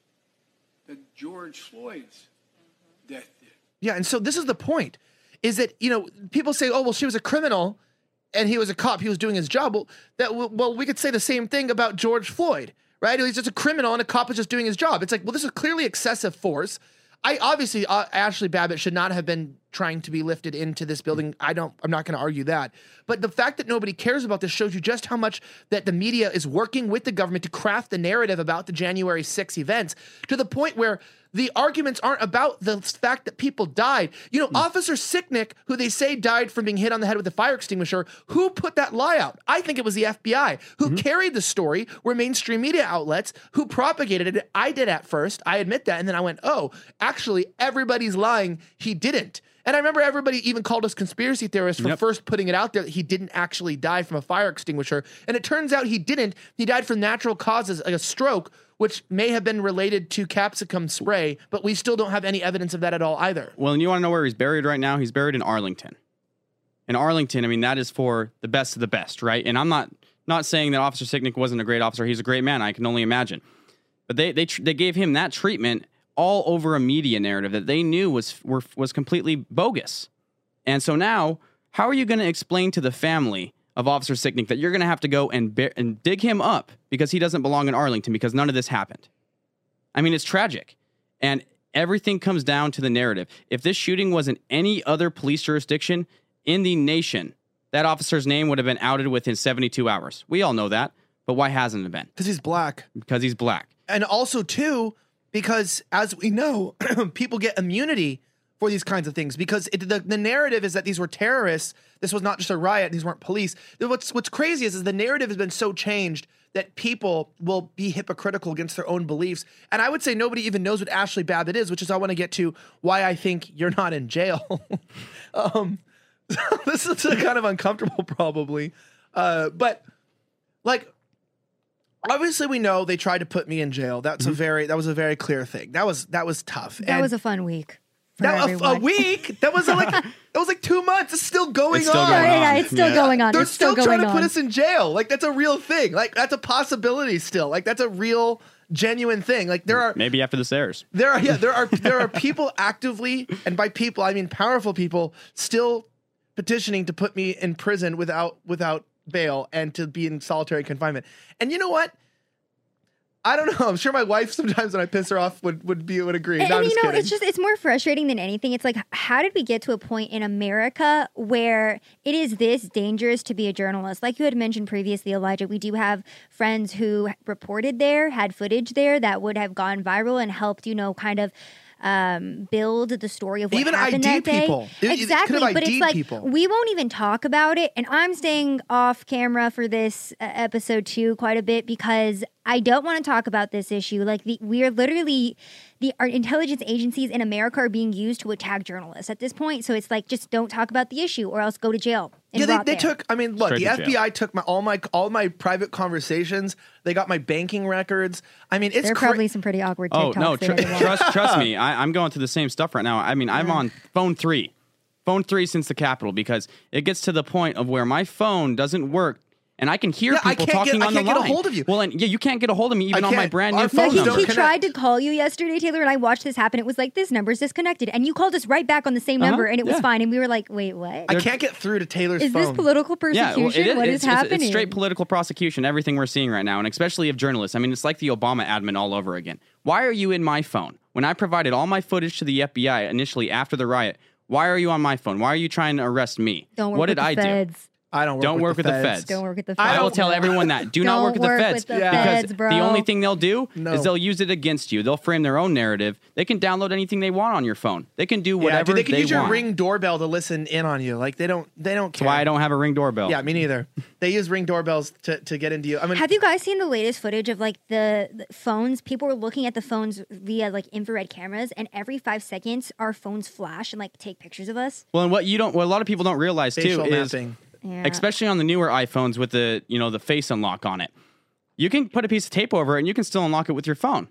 [SPEAKER 5] that George Floyd's death did.
[SPEAKER 2] Yeah, and so this is the point, is that, you know, people say, oh, well, she was a criminal, and he was a cop, he was doing his job. Well, that, well, we could say the same thing about George Floyd. Right? He's just a criminal and a cop is just doing his job. It's like, well, this is clearly excessive force. I obviously, uh, Ashley Babbitt should not have been trying to be lifted into this building. I don't, I'm not going to argue that. But the fact that nobody cares about this shows you just how much that the media is working with the government to craft the narrative about the January sixth events to the point where the arguments aren't about the fact that people died. You know, mm. Officer Sicknick, who they say died from being hit on the head with a fire extinguisher, who put that lie out? I think it was the F B I. Who mm-hmm. carried the story were mainstream media outlets who propagated it. I did at first. I admit that. And then I went, oh, actually, everybody's lying. He didn't. And I remember everybody even called us conspiracy theorists for yep. first putting it out there that he didn't actually die from a fire extinguisher. And it turns out he didn't. He died from natural causes, like a stroke, which may have been related to capsicum spray, but we still don't have any evidence of that at all either.
[SPEAKER 3] Well, and you want to know where he's buried right now? He's buried in Arlington. In Arlington, I mean, that is for the best of the best, right? And I'm not not saying that Officer Sicknick wasn't a great officer. He's a great man. I can only imagine. But they they they gave him that treatment all over a media narrative that they knew was were, was completely bogus. And so now, how are you going to explain to the family of Officer Sicknick that you're going to have to go and bear, and dig him up because he doesn't belong in Arlington because none of this happened? I mean, it's tragic. And everything comes down to the narrative. If this shooting was in any other police jurisdiction in the nation, that officer's name would have been outed within seventy-two hours. We all know that. But why hasn't it been?
[SPEAKER 2] Because he's black.
[SPEAKER 3] Because he's black.
[SPEAKER 2] And also, too, because as we know, people get immunity for these kinds of things because it, the, the narrative is that these were terrorists. This was not just a riot. These weren't police. What's what's crazy is, is the narrative has been so changed that people will be hypocritical against their own beliefs. And I would say nobody even knows what Ashley Babbitt is, which is I want to get to why I think you're not in jail. um, this is kind of uncomfortable probably. Uh, but like, obviously we know they tried to put me in jail. That's mm-hmm. a very, that was a very clear thing. That was, that was tough.
[SPEAKER 4] That
[SPEAKER 2] and
[SPEAKER 4] was a fun week.
[SPEAKER 2] That, a, a week? That was like that was like two months. It's still going
[SPEAKER 3] it's still
[SPEAKER 2] on.
[SPEAKER 3] Going
[SPEAKER 4] yeah,
[SPEAKER 3] on.
[SPEAKER 4] yeah, it's still yeah. going on.
[SPEAKER 2] They're
[SPEAKER 4] it's still,
[SPEAKER 2] still
[SPEAKER 4] going
[SPEAKER 2] trying to
[SPEAKER 4] on.
[SPEAKER 2] put us in jail. Like that's a real thing. Like that's a possibility still. Like that's a real, genuine thing. Like there are
[SPEAKER 3] maybe after this airs.
[SPEAKER 2] There are yeah. There are there are people actively, and by people I mean powerful people, still petitioning to put me in prison without without bail and to be in solitary confinement. And you know what? I don't know. I'm sure my wife sometimes when I piss her off would, would be would agree.
[SPEAKER 4] And,
[SPEAKER 2] no, I'm
[SPEAKER 4] and you
[SPEAKER 2] just
[SPEAKER 4] know,
[SPEAKER 2] kidding.
[SPEAKER 4] it's just it's more frustrating than anything. It's like, how did we get to a point in America where it is this dangerous to be a journalist? Like you had mentioned previously, Elijah, we do have friends who reported there, had footage there that would have gone viral and helped, you know, kind of um, build the story of what
[SPEAKER 2] Even
[SPEAKER 4] happened
[SPEAKER 2] I D
[SPEAKER 4] that day.
[SPEAKER 2] people. It- it
[SPEAKER 4] Exactly,
[SPEAKER 2] could have
[SPEAKER 4] but
[SPEAKER 2] I D'd
[SPEAKER 4] it's like
[SPEAKER 2] people.
[SPEAKER 4] we won't even talk about it. And I'm staying off camera for this uh, episode too quite a bit because I don't want to talk about this issue. Like the, we are literally the our intelligence agencies in America are being used to attack journalists at this point. So it's like just don't talk about the issue or else go to jail. and
[SPEAKER 2] Yeah, they,
[SPEAKER 4] rot
[SPEAKER 2] they
[SPEAKER 4] there.
[SPEAKER 2] took. I mean, look,
[SPEAKER 3] Straight
[SPEAKER 2] the
[SPEAKER 3] to
[SPEAKER 2] F B
[SPEAKER 3] jail.
[SPEAKER 2] I took my all my all my private conversations. They got my banking records. I mean, it's
[SPEAKER 4] There are
[SPEAKER 2] cra-
[SPEAKER 4] probably some pretty awkward
[SPEAKER 3] Oh
[SPEAKER 4] TikToks.
[SPEAKER 3] no!
[SPEAKER 4] they
[SPEAKER 3] Tr-
[SPEAKER 4] had to watch.
[SPEAKER 3] trust, trust me. I, I'm going through the same stuff right now. I mean, I'm on phone three, phone three since the Capitol because it gets to the point of where my phone doesn't work, and I can hear
[SPEAKER 2] Yeah, I
[SPEAKER 3] people
[SPEAKER 2] can't
[SPEAKER 3] talking
[SPEAKER 2] get- I
[SPEAKER 3] on
[SPEAKER 2] can't
[SPEAKER 3] the
[SPEAKER 2] get a
[SPEAKER 3] line.
[SPEAKER 2] hold of you.
[SPEAKER 3] Well, and yeah, you can't get a hold of me even
[SPEAKER 2] I
[SPEAKER 3] on my
[SPEAKER 2] can't.
[SPEAKER 3] brand
[SPEAKER 2] Our
[SPEAKER 3] new
[SPEAKER 2] phones
[SPEAKER 3] phone
[SPEAKER 4] No, he,
[SPEAKER 3] number.
[SPEAKER 4] he
[SPEAKER 2] connect.
[SPEAKER 4] tried to call you yesterday, Taylor, and I watched this happen. It was like, this number's disconnected. And you called us right back on the same
[SPEAKER 3] Uh-huh,
[SPEAKER 4] number, and it was
[SPEAKER 3] yeah.
[SPEAKER 4] fine. And we were like, wait, what?
[SPEAKER 2] I can't get through to Taylor's
[SPEAKER 4] Is
[SPEAKER 2] phone.
[SPEAKER 4] this political
[SPEAKER 3] Yeah,
[SPEAKER 4] persecution?
[SPEAKER 3] well, it is,
[SPEAKER 4] What
[SPEAKER 3] it's,
[SPEAKER 4] is
[SPEAKER 3] it's-
[SPEAKER 4] happening?
[SPEAKER 3] It's straight political prosecution, everything we're seeing right now, and especially of journalists. I mean, it's like the Obama admin all over again. Why are you in my phone? When I provided all my footage to the F B I initially after the riot, why are you on my phone? Why are you trying to arrest me?
[SPEAKER 4] Don't work
[SPEAKER 3] what
[SPEAKER 4] with
[SPEAKER 3] did
[SPEAKER 4] the
[SPEAKER 3] I do?
[SPEAKER 4] feds.
[SPEAKER 2] I don't work
[SPEAKER 3] Don't
[SPEAKER 2] with
[SPEAKER 3] work
[SPEAKER 2] the
[SPEAKER 3] with the
[SPEAKER 2] feds.
[SPEAKER 3] feds.
[SPEAKER 4] Don't work with the feds.
[SPEAKER 2] I
[SPEAKER 3] I will
[SPEAKER 2] don't-
[SPEAKER 3] tell everyone that. Do not
[SPEAKER 4] Don't
[SPEAKER 3] work with the
[SPEAKER 4] work
[SPEAKER 3] feds.
[SPEAKER 4] with the
[SPEAKER 2] Yeah.
[SPEAKER 3] Because
[SPEAKER 4] feds, bro.
[SPEAKER 3] the only thing they'll do
[SPEAKER 2] No.
[SPEAKER 3] is they'll use it against you. They'll frame their own narrative. They can download anything they want on your phone. They can do
[SPEAKER 2] Yeah,
[SPEAKER 3] whatever
[SPEAKER 2] dude, they can use your
[SPEAKER 3] want.
[SPEAKER 2] Ring doorbell to listen in on you. Like they don't. They don't care.
[SPEAKER 3] That's why I don't have a Ring doorbell.
[SPEAKER 2] Yeah, me neither. They use Ring doorbells to, to get into you. I mean,
[SPEAKER 4] Have you guys seen the latest footage of like the, the phones? People were looking at the phones via like infrared cameras, and every five seconds, our phones flash and like take pictures of us.
[SPEAKER 3] Well, and what you don't, what a lot of people don't realize
[SPEAKER 2] facial
[SPEAKER 3] too is,
[SPEAKER 2] mapping.
[SPEAKER 4] Yeah.
[SPEAKER 3] especially on the newer iPhones with the you know the face unlock on it, you can put a piece of tape over it and you can still unlock it with your phone.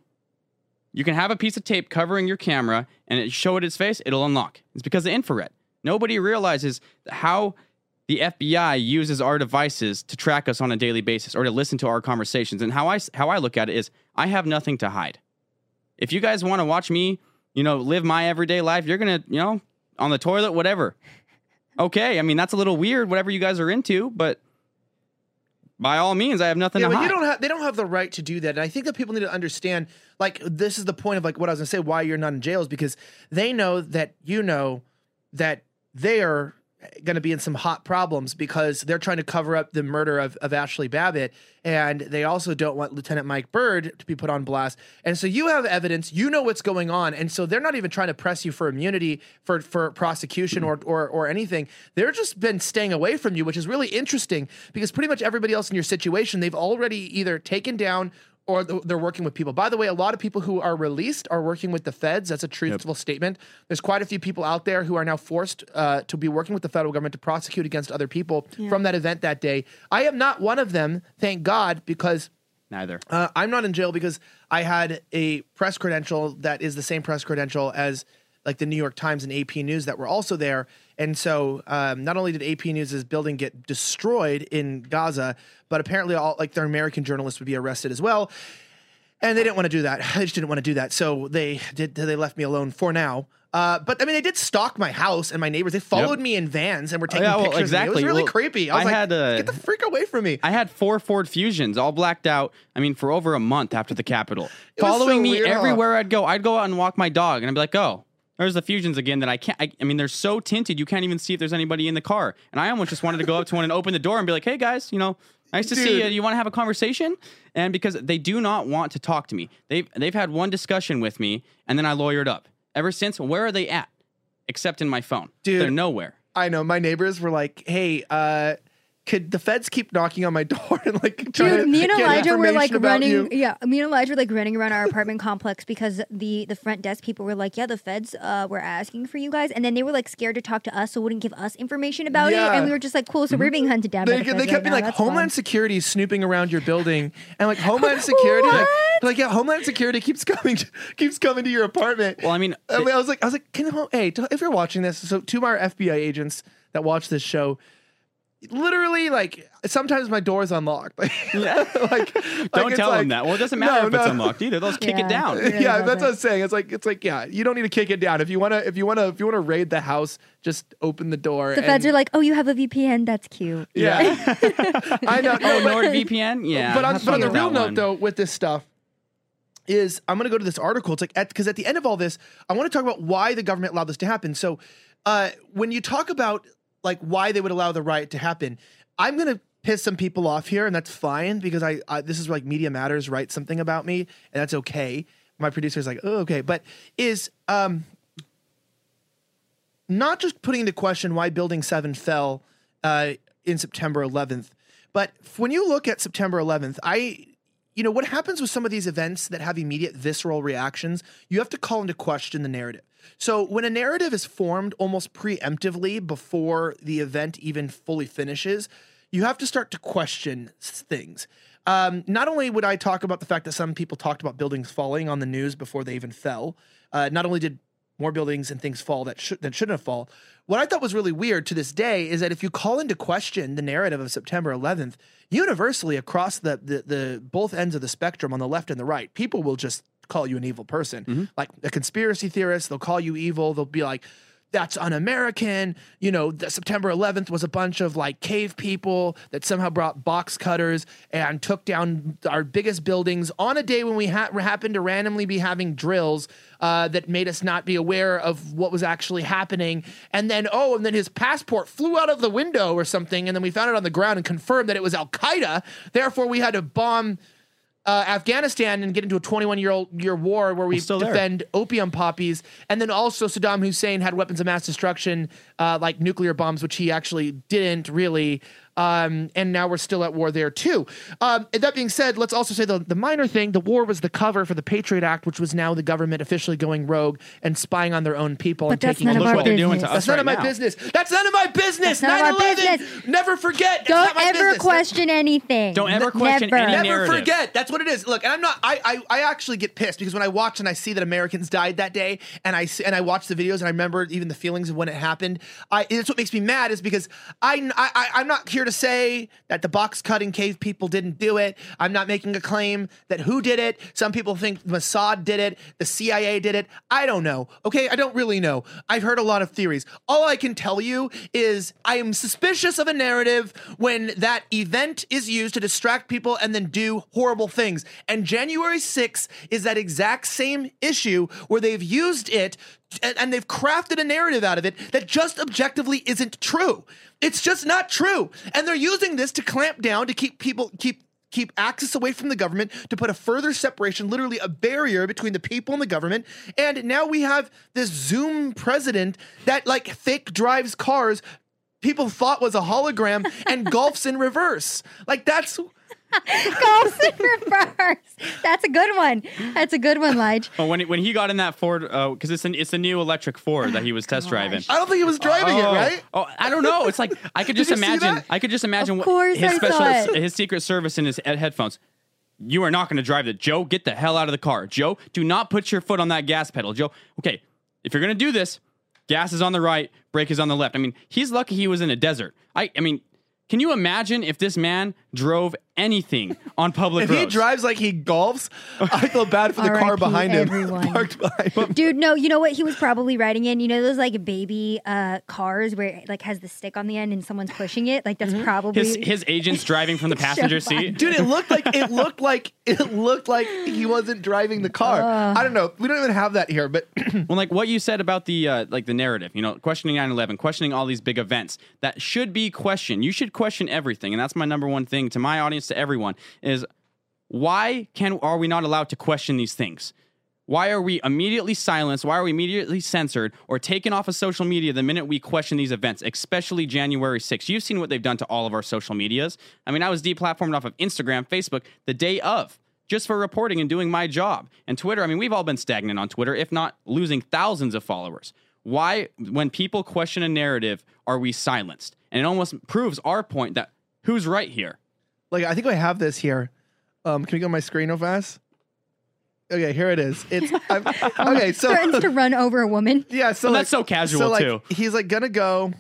[SPEAKER 3] You can have a piece of tape covering your camera and it show it its face, it'll unlock. It's because of infrared. Nobody realizes how the F B I uses our devices to track us on a daily basis or to listen to our conversations. And how I how I look at it is, I have nothing to hide. If you guys want to watch me, you know, live my everyday life, you're gonna, you know, on the toilet, whatever. Okay, I mean that's a little weird, whatever you guys are into, but by all means, I have nothing
[SPEAKER 2] Yeah,
[SPEAKER 3] to
[SPEAKER 2] but
[SPEAKER 3] hide.
[SPEAKER 2] you don't have. They don't have the right to do that. And I think that people need to understand. Like this is the point of like what I was gonna say. Why you're not in jail is because they know that you know that they are going to be in some hot problems because they're trying to cover up the murder of, of Ashley Babbitt, and they also don't want Lieutenant Mike Byrd to be put on blast. And so you have evidence, you know what's going on, and so they're not even trying to press you for immunity for for prosecution or or or anything. They're just been staying away from you, which is really interesting because pretty much everybody else in your situation they've already either taken down or th- they're working with people. By the way, a lot of people who are released are working with the feds. That's a truthful statement. There's quite a few people out there who are now forced uh, to be working with the federal government to prosecute against other people from that event that day. I am not one of them, thank God, because
[SPEAKER 3] Neither.
[SPEAKER 2] uh, I'm not in jail because I had a press credential that is the same press credential as like the New York Times and A P News that were also there. And so um, not only did A P News' building get destroyed in Gaza, but apparently all like their American journalists would be arrested as well. And they didn't want to do that. They just didn't want to do that. So they did. They left me alone for now. Uh, but I mean, they did stalk my house and my neighbors. They followed
[SPEAKER 3] Yep.
[SPEAKER 2] me in vans and were taking
[SPEAKER 3] yeah, well,
[SPEAKER 2] pictures.
[SPEAKER 3] exactly.
[SPEAKER 2] Of me. It was really
[SPEAKER 3] Well,
[SPEAKER 2] creepy. I was
[SPEAKER 3] I
[SPEAKER 2] like,
[SPEAKER 3] had, uh,
[SPEAKER 2] get the freak away from me.
[SPEAKER 3] I had four Ford Fusions all blacked out. I mean, for over a month after the Capitol,
[SPEAKER 2] It was so
[SPEAKER 3] following me
[SPEAKER 2] weird, huh?
[SPEAKER 3] everywhere I'd go. I'd go out and walk my dog, and I'd be like, "Oh, there's the Fusions again." That I can't. I, I mean, they're so tinted, you can't even see if there's anybody in the car. And I almost just wanted to go up to one and open the door and be like, "Hey guys, you know, nice to see
[SPEAKER 2] Dude.
[SPEAKER 3] you. You want to have a conversation?" And because they do not want to talk to me, they've they've had one discussion with me, and then I lawyered up. Ever since, where are they at? Except in my phone,
[SPEAKER 2] Dude.
[SPEAKER 3] they're nowhere.
[SPEAKER 2] I know my neighbors were like, "Hey, uh, could the feds keep knocking on my door and like trying to
[SPEAKER 4] Dude, me and
[SPEAKER 2] get
[SPEAKER 4] Elijah were like
[SPEAKER 2] information about
[SPEAKER 4] running.
[SPEAKER 2] you?"
[SPEAKER 4] Yeah, me and Elijah were like running around our apartment complex because the the front desk people were like, "Yeah, the feds uh, were asking for you guys," and then they were like scared to talk to us, so wouldn't give us information about
[SPEAKER 2] Yeah.
[SPEAKER 4] it, and we were just like, "Cool, so we're being hunted down."
[SPEAKER 2] They,
[SPEAKER 4] by the
[SPEAKER 2] they
[SPEAKER 4] feds
[SPEAKER 2] kept
[SPEAKER 4] right
[SPEAKER 2] being
[SPEAKER 4] now.
[SPEAKER 2] like,
[SPEAKER 4] That's
[SPEAKER 2] Homeland
[SPEAKER 4] fun.
[SPEAKER 2] Security is snooping around your building, and like Homeland Security, like, like yeah, Homeland Security keeps coming, to, keeps coming to your apartment.
[SPEAKER 3] Well, I mean,
[SPEAKER 2] I, mean, I was like, I was like, can you, hey, t- if you're watching this, so two of our F B I agents that watch this show, literally, like sometimes my door is unlocked. Like, like
[SPEAKER 3] Don't
[SPEAKER 2] like,
[SPEAKER 3] tell
[SPEAKER 2] it's
[SPEAKER 3] them
[SPEAKER 2] like,
[SPEAKER 3] that. Well, it doesn't matter
[SPEAKER 2] no,
[SPEAKER 3] if it's
[SPEAKER 2] no.
[SPEAKER 3] unlocked either. They'll just kick
[SPEAKER 4] Yeah.
[SPEAKER 3] it down.
[SPEAKER 4] Really
[SPEAKER 2] yeah, that's
[SPEAKER 4] doesn't.
[SPEAKER 2] what I'm saying. It's like it's like yeah, you don't need to kick it down. If you wanna if you wanna if you wanna raid the house, just open the door.
[SPEAKER 4] The feds are like, oh, you have a V P N. That's cute.
[SPEAKER 2] yeah. I know. No,
[SPEAKER 3] Oh,
[SPEAKER 2] but,
[SPEAKER 3] NordVPN? Yeah.
[SPEAKER 2] but on,
[SPEAKER 3] have
[SPEAKER 2] but on
[SPEAKER 3] fun
[SPEAKER 2] the
[SPEAKER 3] with
[SPEAKER 2] real
[SPEAKER 3] that
[SPEAKER 2] note
[SPEAKER 3] one.
[SPEAKER 2] though, with this stuff, is I'm gonna go to this article. It's like because at, at the end of all this, I want to talk about why the government allowed this to happen. So uh, when you talk about like why they would allow the riot to happen, I'm gonna piss some people off here, and that's fine because I, I this is like Media Matters write something about me, and that's okay. My producer's like, oh, okay, but is um not just putting into question why Building seven fell uh, in September eleventh, but when you look at September eleventh, I, you know, what happens with some of these events that have immediate visceral reactions, you have to call into question the narrative. So when a narrative is formed almost preemptively before the event even fully finishes, you have to start to question s- things. Um, not only would I talk about the fact that some people talked about buildings falling on the news before they even fell, uh, not only did more buildings and things fall that, should, that shouldn't have fall. What I thought was really weird to this day is that if you call into question the narrative of September eleventh, universally across the, the, the both ends of the spectrum on the left and the right, people will just call you an evil person.
[SPEAKER 3] Mm-hmm.
[SPEAKER 2] Like a conspiracy theorist, they'll call you evil. They'll be like, that's un-American. You know, the September eleventh was a bunch of like cave people that somehow brought box cutters and took down our biggest buildings on a day when we ha- happened to randomly be having drills uh, that made us not be aware of what was actually happening. And then, oh, and then his passport flew out of the window or something. And then we found it on the ground and confirmed that it was Al-Qaeda. Therefore, we had to bomb Uh, Afghanistan and get into a twenty-one year old year war where we
[SPEAKER 3] still there.
[SPEAKER 2] defend opium poppies, and then also Saddam Hussein had weapons of mass destruction, uh, like nuclear bombs, which he actually didn't really. Um, and now we're still at war there too. Um, and that being said, let's also say the, the minor thing, the war was the cover for the Patriot Act, which was now the government officially going rogue and spying on their own people
[SPEAKER 4] But
[SPEAKER 2] and
[SPEAKER 4] that's
[SPEAKER 2] taking
[SPEAKER 4] none of
[SPEAKER 3] Look
[SPEAKER 4] our
[SPEAKER 3] what they're doing to
[SPEAKER 4] business.
[SPEAKER 3] us
[SPEAKER 2] That's none
[SPEAKER 3] right
[SPEAKER 2] of my
[SPEAKER 3] now.
[SPEAKER 2] business. That's none of my business.
[SPEAKER 4] That's none of our
[SPEAKER 2] nine eleven.
[SPEAKER 4] business.
[SPEAKER 2] Never forget. That's
[SPEAKER 4] Don't
[SPEAKER 2] not my
[SPEAKER 4] ever
[SPEAKER 2] business.
[SPEAKER 4] question anything.
[SPEAKER 3] Don't ever question any
[SPEAKER 4] Never.
[SPEAKER 2] Never
[SPEAKER 3] narrative.
[SPEAKER 2] forget. That's what it is. Look, and I'm not. I, I I actually get pissed because when I watch and I see that Americans died that day, and I see, and I watch the videos and I remember even the feelings of when it happened. I it's what makes me mad is because I I I'm not here to say that the box cutting cave people didn't do it. I'm not making a claim that who did it. Some people think Mossad did it, the C I A did it. I don't know. Okay, I don't really know. I've heard a lot of theories. All I can tell you is I am suspicious of a narrative when that event is used to distract people and then do horrible things. And January sixth is that exact same issue where they've used it and, and they've crafted a narrative out of it that just objectively isn't true. It's just not true. And they're using this to clamp down, to keep people, keep keep access away from the government, to put a further separation, literally a barrier between the people and the government. And now we have this Zoom president that like fake drives cars people thought was a hologram and golfs in reverse. Like that's...
[SPEAKER 4] Golfs in reverse. That's a good one. That's a good one, Lige.
[SPEAKER 3] Oh, when he, when he got in that Ford, because uh, it's an it's a new electric Ford that he was test driving.
[SPEAKER 2] I don't think he was driving
[SPEAKER 3] oh,
[SPEAKER 2] it, right?
[SPEAKER 3] Oh, I don't know. It's like I could just
[SPEAKER 2] you see
[SPEAKER 3] imagine.
[SPEAKER 2] that?
[SPEAKER 3] I could just imagine
[SPEAKER 4] Of
[SPEAKER 3] what
[SPEAKER 4] course
[SPEAKER 3] his
[SPEAKER 4] I
[SPEAKER 3] special,
[SPEAKER 4] saw it.
[SPEAKER 3] his Secret Service in his headphones. You are not going to drive that, Joe. Get the hell out of the car, Joe. Do not put your foot on that gas pedal, Joe. Okay, if you're going to do this, gas is on the right, brake is on the left. I mean, he's lucky he was in a desert. I, I mean. Can you imagine if this man drove anything on public
[SPEAKER 2] If
[SPEAKER 3] roads?
[SPEAKER 2] he drives like he golfs, I feel bad for the car
[SPEAKER 4] R I P
[SPEAKER 2] behind him.
[SPEAKER 4] everyone.
[SPEAKER 2] Parked behind him.
[SPEAKER 4] Dude, no, you know what he was probably riding in? You know those like baby uh, cars where it like has the stick on the end and someone's pushing it? Like that's probably
[SPEAKER 3] his his agent's driving from the passenger seat.
[SPEAKER 2] Dude, it looked like it looked like it looked like he wasn't driving the car. I don't know. We don't even have that here, but
[SPEAKER 3] Well, like what you said about the uh, like the narrative, you know, questioning nine eleven, questioning all these big events that should be questioned. You should question everything, and that's my number one thing to my audience, to everyone, is why can are we not allowed to question these things? Why are we immediately silenced? Why are we immediately censored or taken off of social media the minute we question these events, especially January sixth? You've seen what they've done to all of our social medias. I mean, I was deplatformed off of Instagram, Facebook the day of, just for reporting and doing my job. And Twitter, I mean, we've all been stagnant on Twitter, if not losing thousands of followers. Why, when people question a narrative, are we silenced? And it almost proves our point that who's right here?
[SPEAKER 2] like I think I have this here. Um, can we go on my screen real fast? Okay, here it is. It's I'm, okay. So
[SPEAKER 4] threatens to run over a woman.
[SPEAKER 2] yeah, so
[SPEAKER 3] Well,
[SPEAKER 2] like,
[SPEAKER 3] that's so casual,
[SPEAKER 2] so, like,
[SPEAKER 3] too.
[SPEAKER 2] He's like gonna go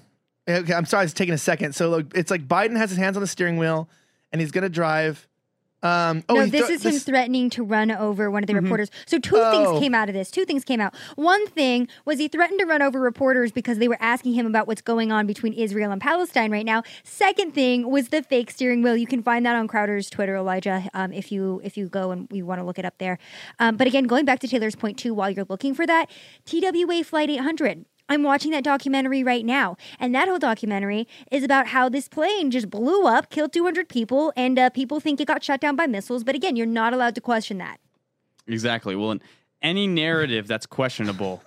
[SPEAKER 2] Okay, I'm sorry, it's taking a second. So look, it's like Biden has his hands on the steering wheel, and he's gonna drive. Um, oh,
[SPEAKER 4] no,
[SPEAKER 2] he
[SPEAKER 4] this
[SPEAKER 2] thro-
[SPEAKER 4] is him threatening to run over one of the reporters. So two
[SPEAKER 2] Oh.
[SPEAKER 4] things came out of this. Two things came out. One thing was he threatened to run over reporters because they were asking him about what's going on between Israel and Palestine right now. Second thing was the fake steering wheel. You can find that on Crowder's Twitter, Elijah, um, if you if you go and you want to look it up there. Um, but again, going back to Taylor's point too, while you're looking for that, T W A Flight eight hundred. I'm watching that documentary right now, and that whole documentary is about how this plane just blew up, killed two hundred people, and uh, people think it got shot down by missiles. But again, you're not allowed to question that.
[SPEAKER 3] Exactly. Well, in any narrative that's questionable,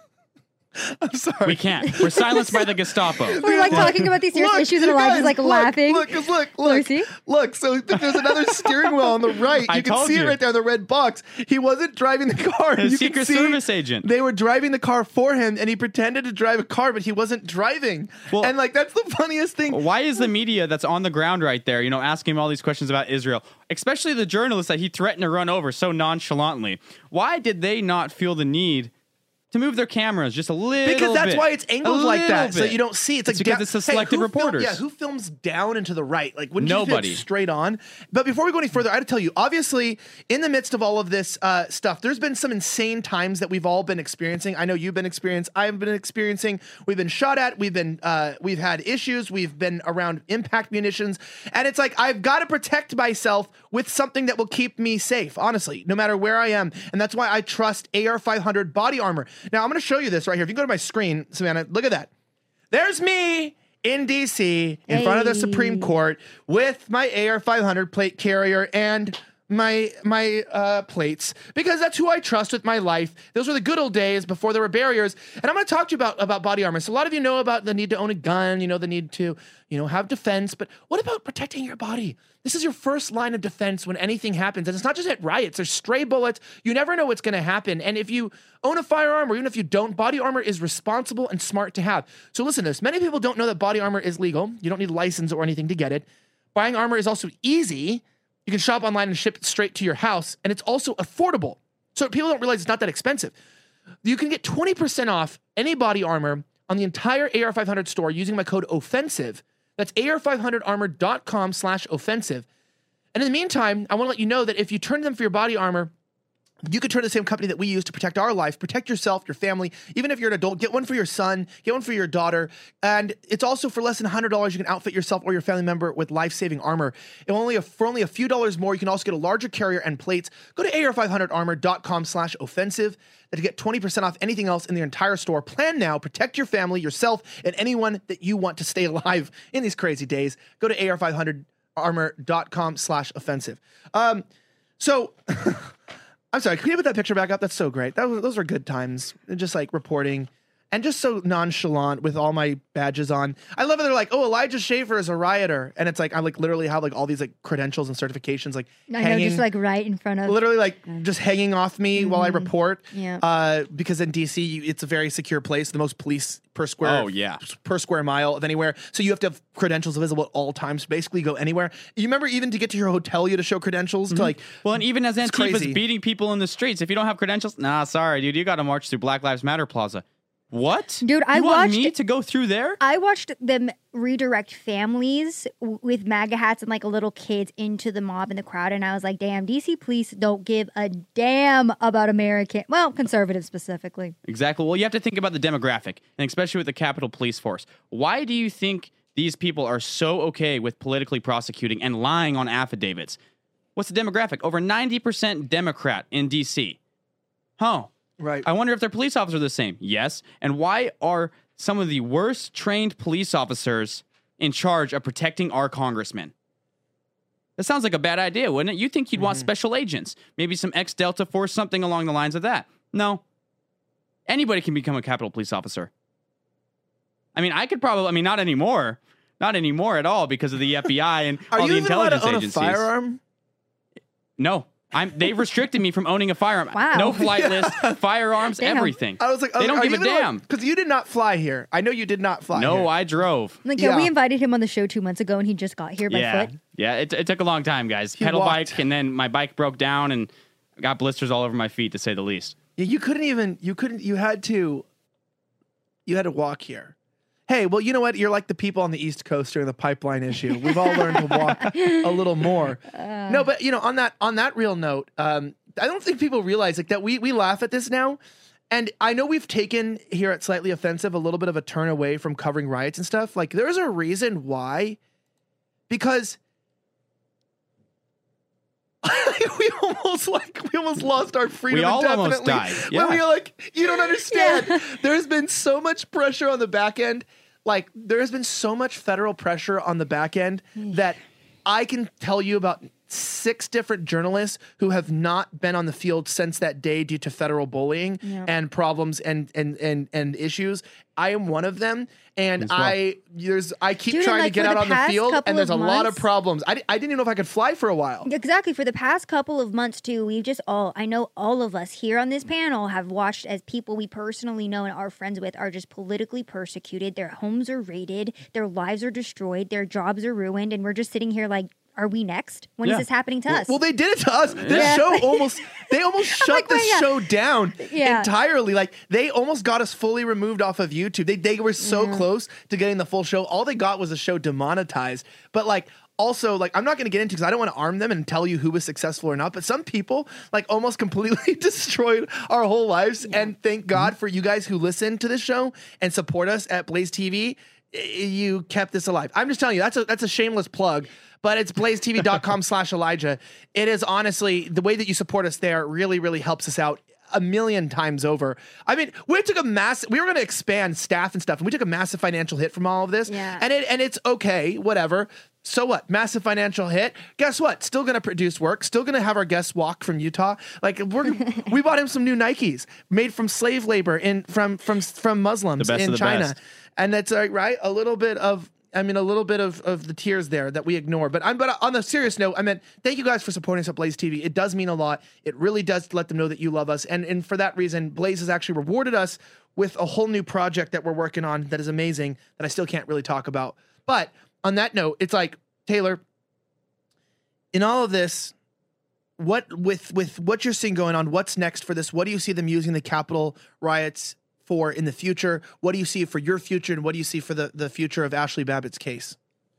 [SPEAKER 2] I'm sorry.
[SPEAKER 3] we can't. We're silenced by the Gestapo.
[SPEAKER 4] We're like talking about these serious
[SPEAKER 2] Look,
[SPEAKER 4] issues, and
[SPEAKER 2] you
[SPEAKER 4] Elijah's
[SPEAKER 2] guys,
[SPEAKER 4] like
[SPEAKER 2] look,
[SPEAKER 4] laughing.
[SPEAKER 2] Look, look, look, look,
[SPEAKER 4] see?
[SPEAKER 2] look. So there's another steering wheel on the right.
[SPEAKER 3] I
[SPEAKER 2] You can
[SPEAKER 3] told
[SPEAKER 2] see
[SPEAKER 3] you.
[SPEAKER 2] it right there, the red box. He wasn't driving the car.
[SPEAKER 3] A
[SPEAKER 2] You can
[SPEAKER 3] Secret
[SPEAKER 2] see
[SPEAKER 3] Service agent.
[SPEAKER 2] They were driving the car for him, and he pretended to drive a car, but he wasn't driving.
[SPEAKER 3] Well-
[SPEAKER 2] and like that's the funniest thing.
[SPEAKER 3] Why is the media that's on the ground right there, you know, asking him all these questions about Israel, especially the journalists that he threatened to run over so nonchalantly? Why did they not feel the need to move their cameras just a little
[SPEAKER 2] Because that's
[SPEAKER 3] bit?
[SPEAKER 2] why it's
[SPEAKER 3] A
[SPEAKER 2] angled like that,
[SPEAKER 3] little
[SPEAKER 2] so
[SPEAKER 3] bit.
[SPEAKER 2] you don't see. It's,
[SPEAKER 3] It's
[SPEAKER 2] like
[SPEAKER 3] because
[SPEAKER 2] down-
[SPEAKER 3] it's the
[SPEAKER 2] Hey,
[SPEAKER 3] selected
[SPEAKER 2] who film-
[SPEAKER 3] reporters.
[SPEAKER 2] yeah, who films down and to the right? Like, wouldn't you
[SPEAKER 3] Nobody.
[SPEAKER 2] film straight on? But before we go any further, I had to tell you. Obviously, in the midst of all of this uh, stuff, there's been some insane times that we've all been experiencing. I know you've been experiencing. I've been experiencing. We've been shot at. We've been. Uh, we've had issues. We've been around impact munitions, and it's like I've got to protect myself with something that will keep me safe. Honestly, no matter where I am, and that's why I trust A R five hundred body armor. Now I'm going to show you this right here. If you go to my screen, Savannah, look at that. There's me in D C in front of the
[SPEAKER 4] Hey.
[SPEAKER 2] Supreme Court with my A R five hundred plate carrier and my my uh, plates, because that's who I trust with my life. Those were the good old days before there were barriers. And I'm going to talk to you about, about body armor. So a lot of you know about the need to own a gun, you know, the need to, you know, have defense. But what about protecting your body? This is your first line of defense when anything happens. And it's not just at riots. There's stray bullets. You never know what's going to happen. And if you own a firearm, or even if you don't, body armor is responsible and smart to have. So listen to this. Many people don't know that body armor is legal. You don't need a license or anything to get it. Buying armor is also easy. You can shop online and ship it straight to your house. And it's also affordable. So people don't realize it's not that expensive. You can get twenty percent off any body armor on the entire A R five hundred store using my code OFFENSIVE. That's A R five hundred armor dot com slash offensive. And in the meantime, I want to let you know that if you turn to them for your body armor, you could turn to the same company that we use to protect our life, protect yourself, your family. Even if you're an adult, get one for your son, get one for your daughter. And it's also for less than one hundred dollars, you can outfit yourself or your family member with life-saving armor. And only a, for only a few dollars more, you can also get a larger carrier and plates. Go to A R five hundred armor dot com slash offensive to get twenty percent off anything else in the entire store. Plan now, protect your family, yourself, and anyone that you want to stay alive in these crazy days. Go to A R five hundred armor dot com slash offensive. Um, so... I'm sorry, can you put that picture back up? That's so great. That was, those are good times. Just like reporting and just so nonchalant with all my badges on. I love it. They're like, oh, Elijah Schaefer is a rioter. And it's like, I like literally have like all these like credentials and certifications like
[SPEAKER 4] I
[SPEAKER 2] hanging,
[SPEAKER 4] know, just like right in front of.
[SPEAKER 2] literally like just hanging off me while I report.
[SPEAKER 4] Yeah.
[SPEAKER 2] Uh, because in D C, you, it's a very secure place. The most police per square
[SPEAKER 3] Oh, yeah.
[SPEAKER 2] per square mile of anywhere. So you have to have credentials visible at all times. Basically, go anywhere. You remember even to get to your hotel, you had to show credentials to like.
[SPEAKER 3] Well, and even as
[SPEAKER 2] It's
[SPEAKER 3] Antifa's
[SPEAKER 2] crazy.
[SPEAKER 3] beating people in the streets, if you don't have credentials, nah, sorry, dude, you got to march through Black Lives Matter Plaza. What?
[SPEAKER 4] Dude, I
[SPEAKER 3] you want
[SPEAKER 4] watched-
[SPEAKER 3] me to go through there?
[SPEAKER 4] I watched them redirect families w- with MAGA hats and like little kids into the mob in the crowd, and I was like, "Damn, D C police don't give a damn about American, well, conservatives specifically."
[SPEAKER 3] Exactly. Well, you have to think about the demographic, and especially with the Capitol Police Force. Why do you think these people are so okay with politically prosecuting and lying on affidavits? What's the demographic? Over ninety percent Democrat in D C. Huh.
[SPEAKER 2] Right.
[SPEAKER 3] I wonder if their police officers are the same. Yes. And why are some of the worst trained police officers in charge of protecting our congressmen? That sounds like a bad idea, wouldn't it? You'd think you'd want special agents, maybe some ex-Delta Force, something along the lines of that. No. Anybody can become a Capitol Police officer. I mean, I could probably, I mean, not anymore. Not anymore at all because of the F B I and
[SPEAKER 2] Are
[SPEAKER 3] all
[SPEAKER 2] you
[SPEAKER 3] the
[SPEAKER 2] even allowed
[SPEAKER 3] intelligence
[SPEAKER 2] to own
[SPEAKER 3] agencies.
[SPEAKER 2] a firearm?
[SPEAKER 3] No. I'm, they've restricted me from owning a firearm.
[SPEAKER 4] Wow.
[SPEAKER 3] No flight list, firearms,
[SPEAKER 4] Damn.
[SPEAKER 3] everything.
[SPEAKER 2] I was like,
[SPEAKER 3] they don't give a damn.
[SPEAKER 2] Because you did not fly here. I know you did not fly
[SPEAKER 3] No,
[SPEAKER 2] here.
[SPEAKER 3] I drove.
[SPEAKER 4] Like, yeah, we
[SPEAKER 2] Yeah.
[SPEAKER 4] invited him on the show two months ago, and he just got here by
[SPEAKER 3] yeah,
[SPEAKER 4] foot.
[SPEAKER 3] yeah. It, it took a long time, guys.
[SPEAKER 2] He
[SPEAKER 3] Pedal
[SPEAKER 2] walked.
[SPEAKER 3] bike, and then my bike broke down, and I got blisters all over my feet, to say the least.
[SPEAKER 2] Yeah, you couldn't even. You couldn't. You had to. You had to walk here. hey, well, you know what? You're like the people on the East Coast during the pipeline issue. We've all learned to walk a little more. Uh, no, but you know, on that on that real note, um, I don't think people realize like that we we laugh at this now. And I know we've taken here at Slightly Offensive a little bit of a turn away from covering riots and stuff. Like, there's a reason why. Because we almost like we almost lost our freedom.
[SPEAKER 3] We all
[SPEAKER 2] indefinitely.
[SPEAKER 3] almost died. Yeah.
[SPEAKER 2] When we were like, you don't understand.
[SPEAKER 4] Yeah.
[SPEAKER 2] There's been so much pressure on the back end. Like, there has been so much federal pressure on the back end that I can tell you about six different journalists who have not been on the field since that day due to federal bullying
[SPEAKER 4] yeah.
[SPEAKER 2] and problems and and and and issues. I am one of them, and
[SPEAKER 3] well.
[SPEAKER 2] I there's I keep
[SPEAKER 4] Dude,
[SPEAKER 2] trying
[SPEAKER 4] like,
[SPEAKER 2] to get
[SPEAKER 4] for
[SPEAKER 2] out
[SPEAKER 4] the
[SPEAKER 2] on the
[SPEAKER 4] past
[SPEAKER 2] field,
[SPEAKER 4] couple
[SPEAKER 2] and there's a
[SPEAKER 4] of
[SPEAKER 2] lot of
[SPEAKER 4] months-
[SPEAKER 2] problems. I, di- I didn't even know if I could fly for a while.
[SPEAKER 4] Exactly. For the past couple of months, too, we've just all, I know all of us here on this panel have watched as people we personally know and are friends with are just politically persecuted. Their homes are raided, their lives are destroyed, their jobs are ruined, and we're just sitting here like, are we next? When
[SPEAKER 3] Yeah.
[SPEAKER 4] is this happening to us?
[SPEAKER 2] Well, they did it to us. This
[SPEAKER 4] Yeah.
[SPEAKER 2] show almost, they almost shut
[SPEAKER 4] like,
[SPEAKER 2] this
[SPEAKER 4] yeah.
[SPEAKER 2] show down
[SPEAKER 4] Yeah.
[SPEAKER 2] entirely. Like, they almost got us fully removed off of YouTube. They they were so
[SPEAKER 4] Yeah.
[SPEAKER 2] close to getting the full show. All they got was the show demonetized. But like, also, like, I'm not going to get into because I don't want to arm them and tell you who was successful or not. But some people like almost completely destroyed our whole lives. And thank God for you guys who listen to this show and support us at Blaze T V. You kept this alive. I'm just telling you, that's a that's a shameless plug. But it's blazetv.com slash Elijah. It is honestly, the way that you support us there really, really helps us out a million times over. I mean, we took a massive, we were going to expand staff and stuff, and we took a massive financial hit from all of this.
[SPEAKER 4] Yeah.
[SPEAKER 2] And it and it's okay, whatever. So what? Massive financial hit. Guess what? Still going to produce work. Still going to have our guest walk from Utah. Like, we're we bought him some new Nikes made from slave labor in from from from Muslims
[SPEAKER 3] The best
[SPEAKER 2] in
[SPEAKER 3] of the
[SPEAKER 2] China.
[SPEAKER 3] best.
[SPEAKER 2] And that's like, right, a little bit of. I mean, a little bit of, of the tears there that we ignore. But I'm but on the serious note, I meant thank you guys for supporting us at Blaze T V. It does mean a lot. It really does let them know that you love us. And and for that reason, Blaze has actually rewarded us with a whole new project that we're working on that is amazing that I still can't really talk about. But on that note, it's like, Taylor, in all of this, what with with what you're seeing going on, what's next for this? What do you see them using the Capitol riots for in the future? What do you see for your future, and what do you see for the, the future of Ashley Babbitt's case?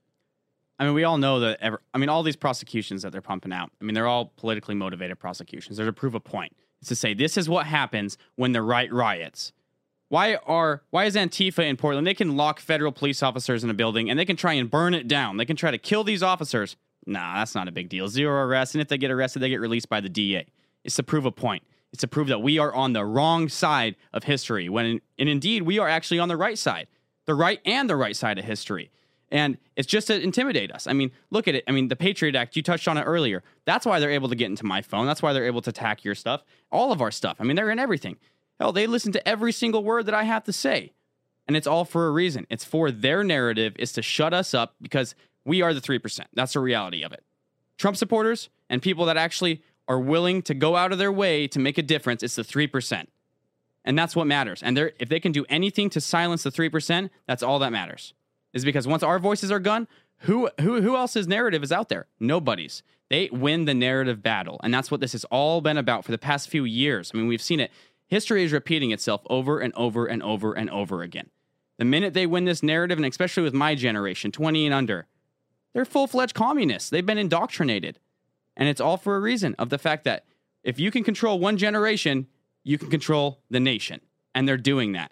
[SPEAKER 3] I mean, we all know that, ever, I mean, all these prosecutions that they're pumping out, I mean, they're all politically motivated prosecutions. They're to prove a point. It's to say, this is what happens when the right riots. Why are, why is Antifa in Portland? They can lock federal police officers in a building and they can try and burn it down. They can try to kill these officers. Nah, that's not a big deal. Zero arrests. And if they get arrested, they get released by the D A. It's to prove a point. It's to prove that we are on the wrong side of history, when, and indeed, we are actually on the right side, the right and the right side of history. And it's just to intimidate us. I mean, look at it. I mean, the Patriot Act, you touched on it earlier. That's why they're able to get into my phone. That's why they're able to attack your stuff, all of our stuff. I mean, they're in everything. Hell, they listen to every single word that I have to say. And it's all for a reason. It's for their narrative, is to shut us up because we are the three percent. That's the reality of it. Trump supporters and people that actually are willing to go out of their way to make a difference, it's the three percent. And that's what matters. And if they can do anything to silence the three percent, that's all that matters. Is because once our voices are gone, who who who else's narrative is out there? Nobody's. They win the narrative battle. And that's what this has all been about for the past few years. I mean, we've seen it. History is repeating itself over and over and over and over again. The minute they win this narrative, and especially with my generation, twenty and under, they're full-fledged communists. They've been indoctrinated. And it's all for a reason of the fact that if you can control one generation, you can control the nation. And they're doing that.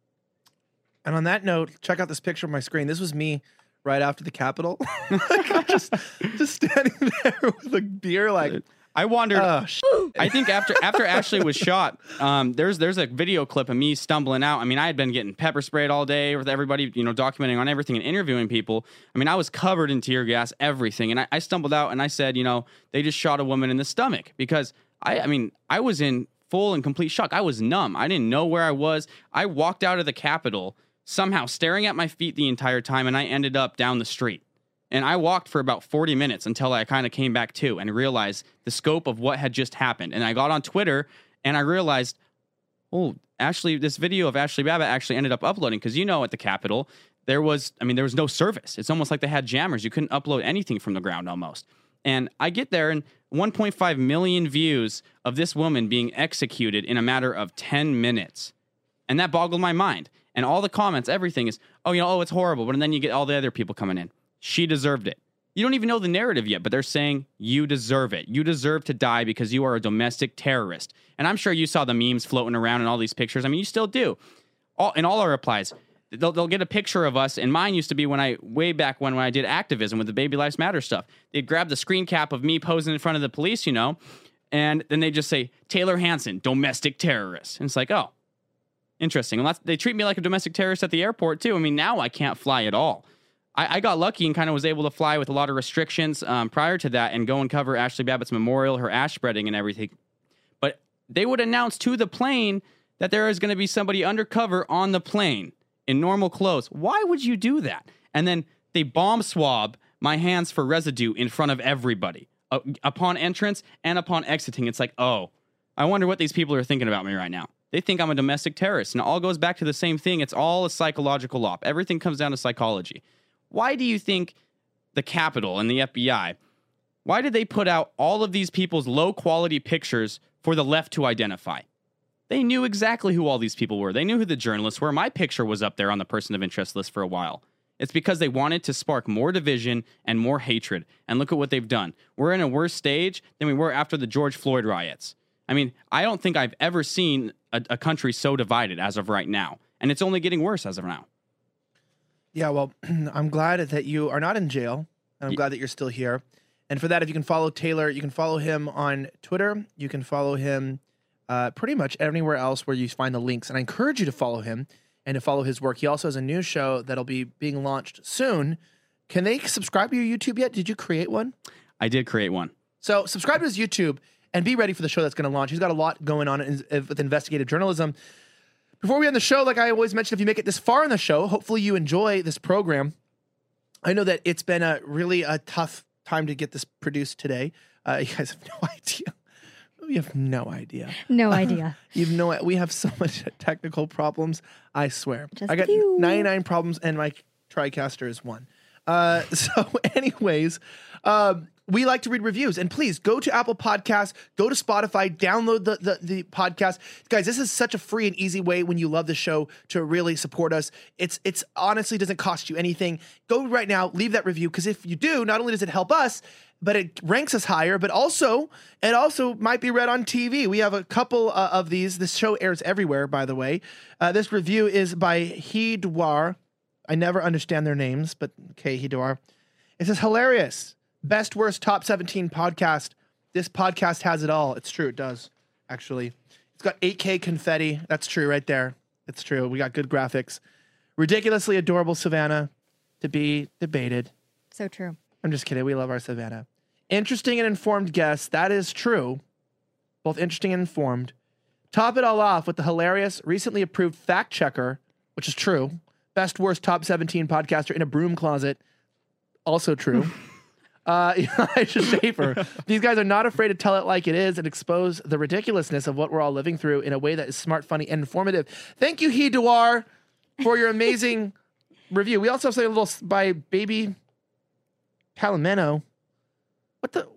[SPEAKER 2] And on that note, check out this picture on my screen. This was me right after the Capitol. Like, just, just standing there with a beer like...
[SPEAKER 3] I wondered.
[SPEAKER 2] Oh, sh-
[SPEAKER 3] I think after after Ashley was shot, um, there's there's a video clip of me stumbling out. I mean, I had been getting pepper sprayed all day with everybody, you know, documenting on everything and interviewing people. I mean, I was covered in tear gas, everything, and I, I stumbled out and I said, you know, they just shot a woman in the stomach because I, I mean, I was in full and complete shock. I was numb. I didn't know where I was. I walked out of the Capitol somehow staring at my feet the entire time, and I ended up down the street. And I walked for about forty minutes until I kind of came back to and realized the scope of what had just happened. And I got on Twitter and I realized, oh, Ashley, this video of Ashley Babbitt actually ended up uploading because, you know, at the Capitol, there was, I mean, there was no service. It's almost like they had jammers. You couldn't upload anything from the ground almost. And I get there and one point five million views of this woman being executed in a matter of ten minutes. And that boggled my mind. And all the comments, everything is, oh, you know, oh, it's horrible. But then you get all the other people coming in. She deserved it. You don't even know the narrative yet, but they're saying you deserve it. You deserve to die because you are a domestic terrorist. And I'm sure you saw the memes floating around and all these pictures. I mean, you still do. All in all our replies, they'll, they'll get a picture of us. And mine used to be when I, way back when, when I did activism with the Baby Lives Matter stuff. They'd grab the screen cap of me posing in front of the police, you know, and then they just say, Taylor Hanson, domestic terrorist. And it's like, oh, interesting. And they treat me like a domestic terrorist at the airport, too. I mean, now I can't fly at all. I, I got lucky and kind of was able to fly with a lot of restrictions um, prior to that and go and cover Ashley Babbitt's memorial, her ash spreading and everything. But they would announce to the plane that there is going to be somebody undercover on the plane in normal clothes. Why would you do that? And then they bomb swab my hands for residue in front of everybody uh, upon entrance and upon exiting. It's like, oh, I wonder what these people are thinking about me right now. They think I'm a domestic terrorist. And it all goes back to the same thing. It's all a psychological op. Everything comes down to psychology. Why do you think the Capitol and the F B I, why did they put out all of these people's low-quality pictures for the left to identify? They knew exactly who all these people were. They knew who the journalists were. My picture was up there on the person of interest list for a while. It's because they wanted to spark more division and more hatred. And look at what they've done. We're in a worse stage than we were after the George Floyd riots. I mean, I don't think I've ever seen a, a country so divided as of right now. And it's only getting worse as of now.
[SPEAKER 2] Yeah, well, I'm glad that you are not in jail, and I'm glad that you're still here. And for that, if you can follow Taylor, you can follow him on Twitter. You can follow him uh, pretty much anywhere else where you find the links. And I encourage you to follow him and to follow his work. He also has a new show that'll be being launched soon. Can they subscribe to your YouTube yet? Did you create one?
[SPEAKER 3] I did create one.
[SPEAKER 2] So subscribe to his YouTube and be ready for the show that's going to launch. He's got a lot going on in, in, with investigative journalism. Before we end the show, like I always mention, if you make it this far in the show, hopefully you enjoy this program. I know that it's been a really a tough time to get this produced today. Uh, you guys have no idea. You have no idea.
[SPEAKER 4] No idea.
[SPEAKER 2] You've no. We have so much technical problems. I swear.
[SPEAKER 4] Just
[SPEAKER 2] I got
[SPEAKER 4] few.
[SPEAKER 2] ninety-nine problems, and my TriCaster is one. Uh, so, anyways, um, we like to read reviews, and please go to Apple Podcasts, go to Spotify, download the, the the podcast, guys. This is such a free and easy way when you love the show to really support us. It's it's honestly doesn't cost you anything. Go right now, leave that review, because if you do, not only does it help us, but it ranks us higher, but also it also might be read on T V. We have a couple uh, of these. This show airs everywhere, by the way. Uh, this review is by Hidwar. I never understand their names, but okay, Hidwar. It says, hilarious. Best, worst, top seventeen podcast. This podcast has it all. It's true. It does, actually. It's got eight K confetti. That's true right there. It's true. We got good graphics. Ridiculously adorable Savannah to be debated.
[SPEAKER 4] So true.
[SPEAKER 2] I'm just kidding. We love our Savannah. Interesting and informed guests. That is true. Both interesting and informed. Top it all off with the hilarious, recently approved fact checker, which is true. Best, worst, top seventeen podcaster in a broom closet. Also true. uh, Elijah Schaefer. These guys are not afraid to tell it like it is and expose the ridiculousness of what we're all living through in a way that is smart, funny, and informative. Thank you, Hidwar, for your amazing review. We also have something a little by Baby Palomeno. What the?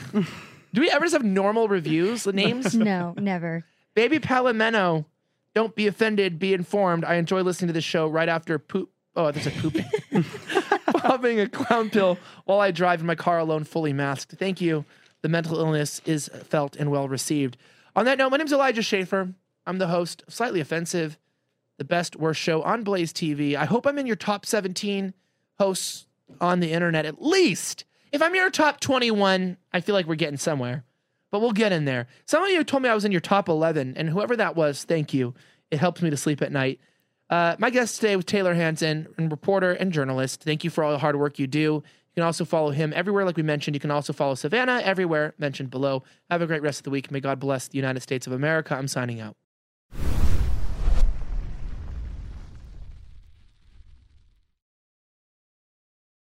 [SPEAKER 2] Do we ever just have normal reviews, names?
[SPEAKER 4] No, never.
[SPEAKER 2] Baby Palomeno. Don't be offended, be informed. I enjoy listening to this show right after poop. Oh, there's a pooping. Popping a clown pill while I drive in my car alone, fully masked. Thank you. The mental illness is felt and well received. On that note, my name's Elijah Schaefer. I'm the host of Slightly Offensive, the best, worst show on Blaze T V. I hope I'm in your top seventeen hosts on the internet, at least. If I'm in your top twenty-one, I feel like we're getting somewhere. But we'll get in there. Some of you told me I was in your top eleven, and whoever that was, thank you. It helps me to sleep at night. Uh, my guest today was Taylor Hanson, a reporter and journalist. Thank you for all the hard work you do. You can also follow him everywhere, like we mentioned. You can also follow Savannah everywhere mentioned below. Have a great rest of the week. May God bless the United States of America. I'm signing out.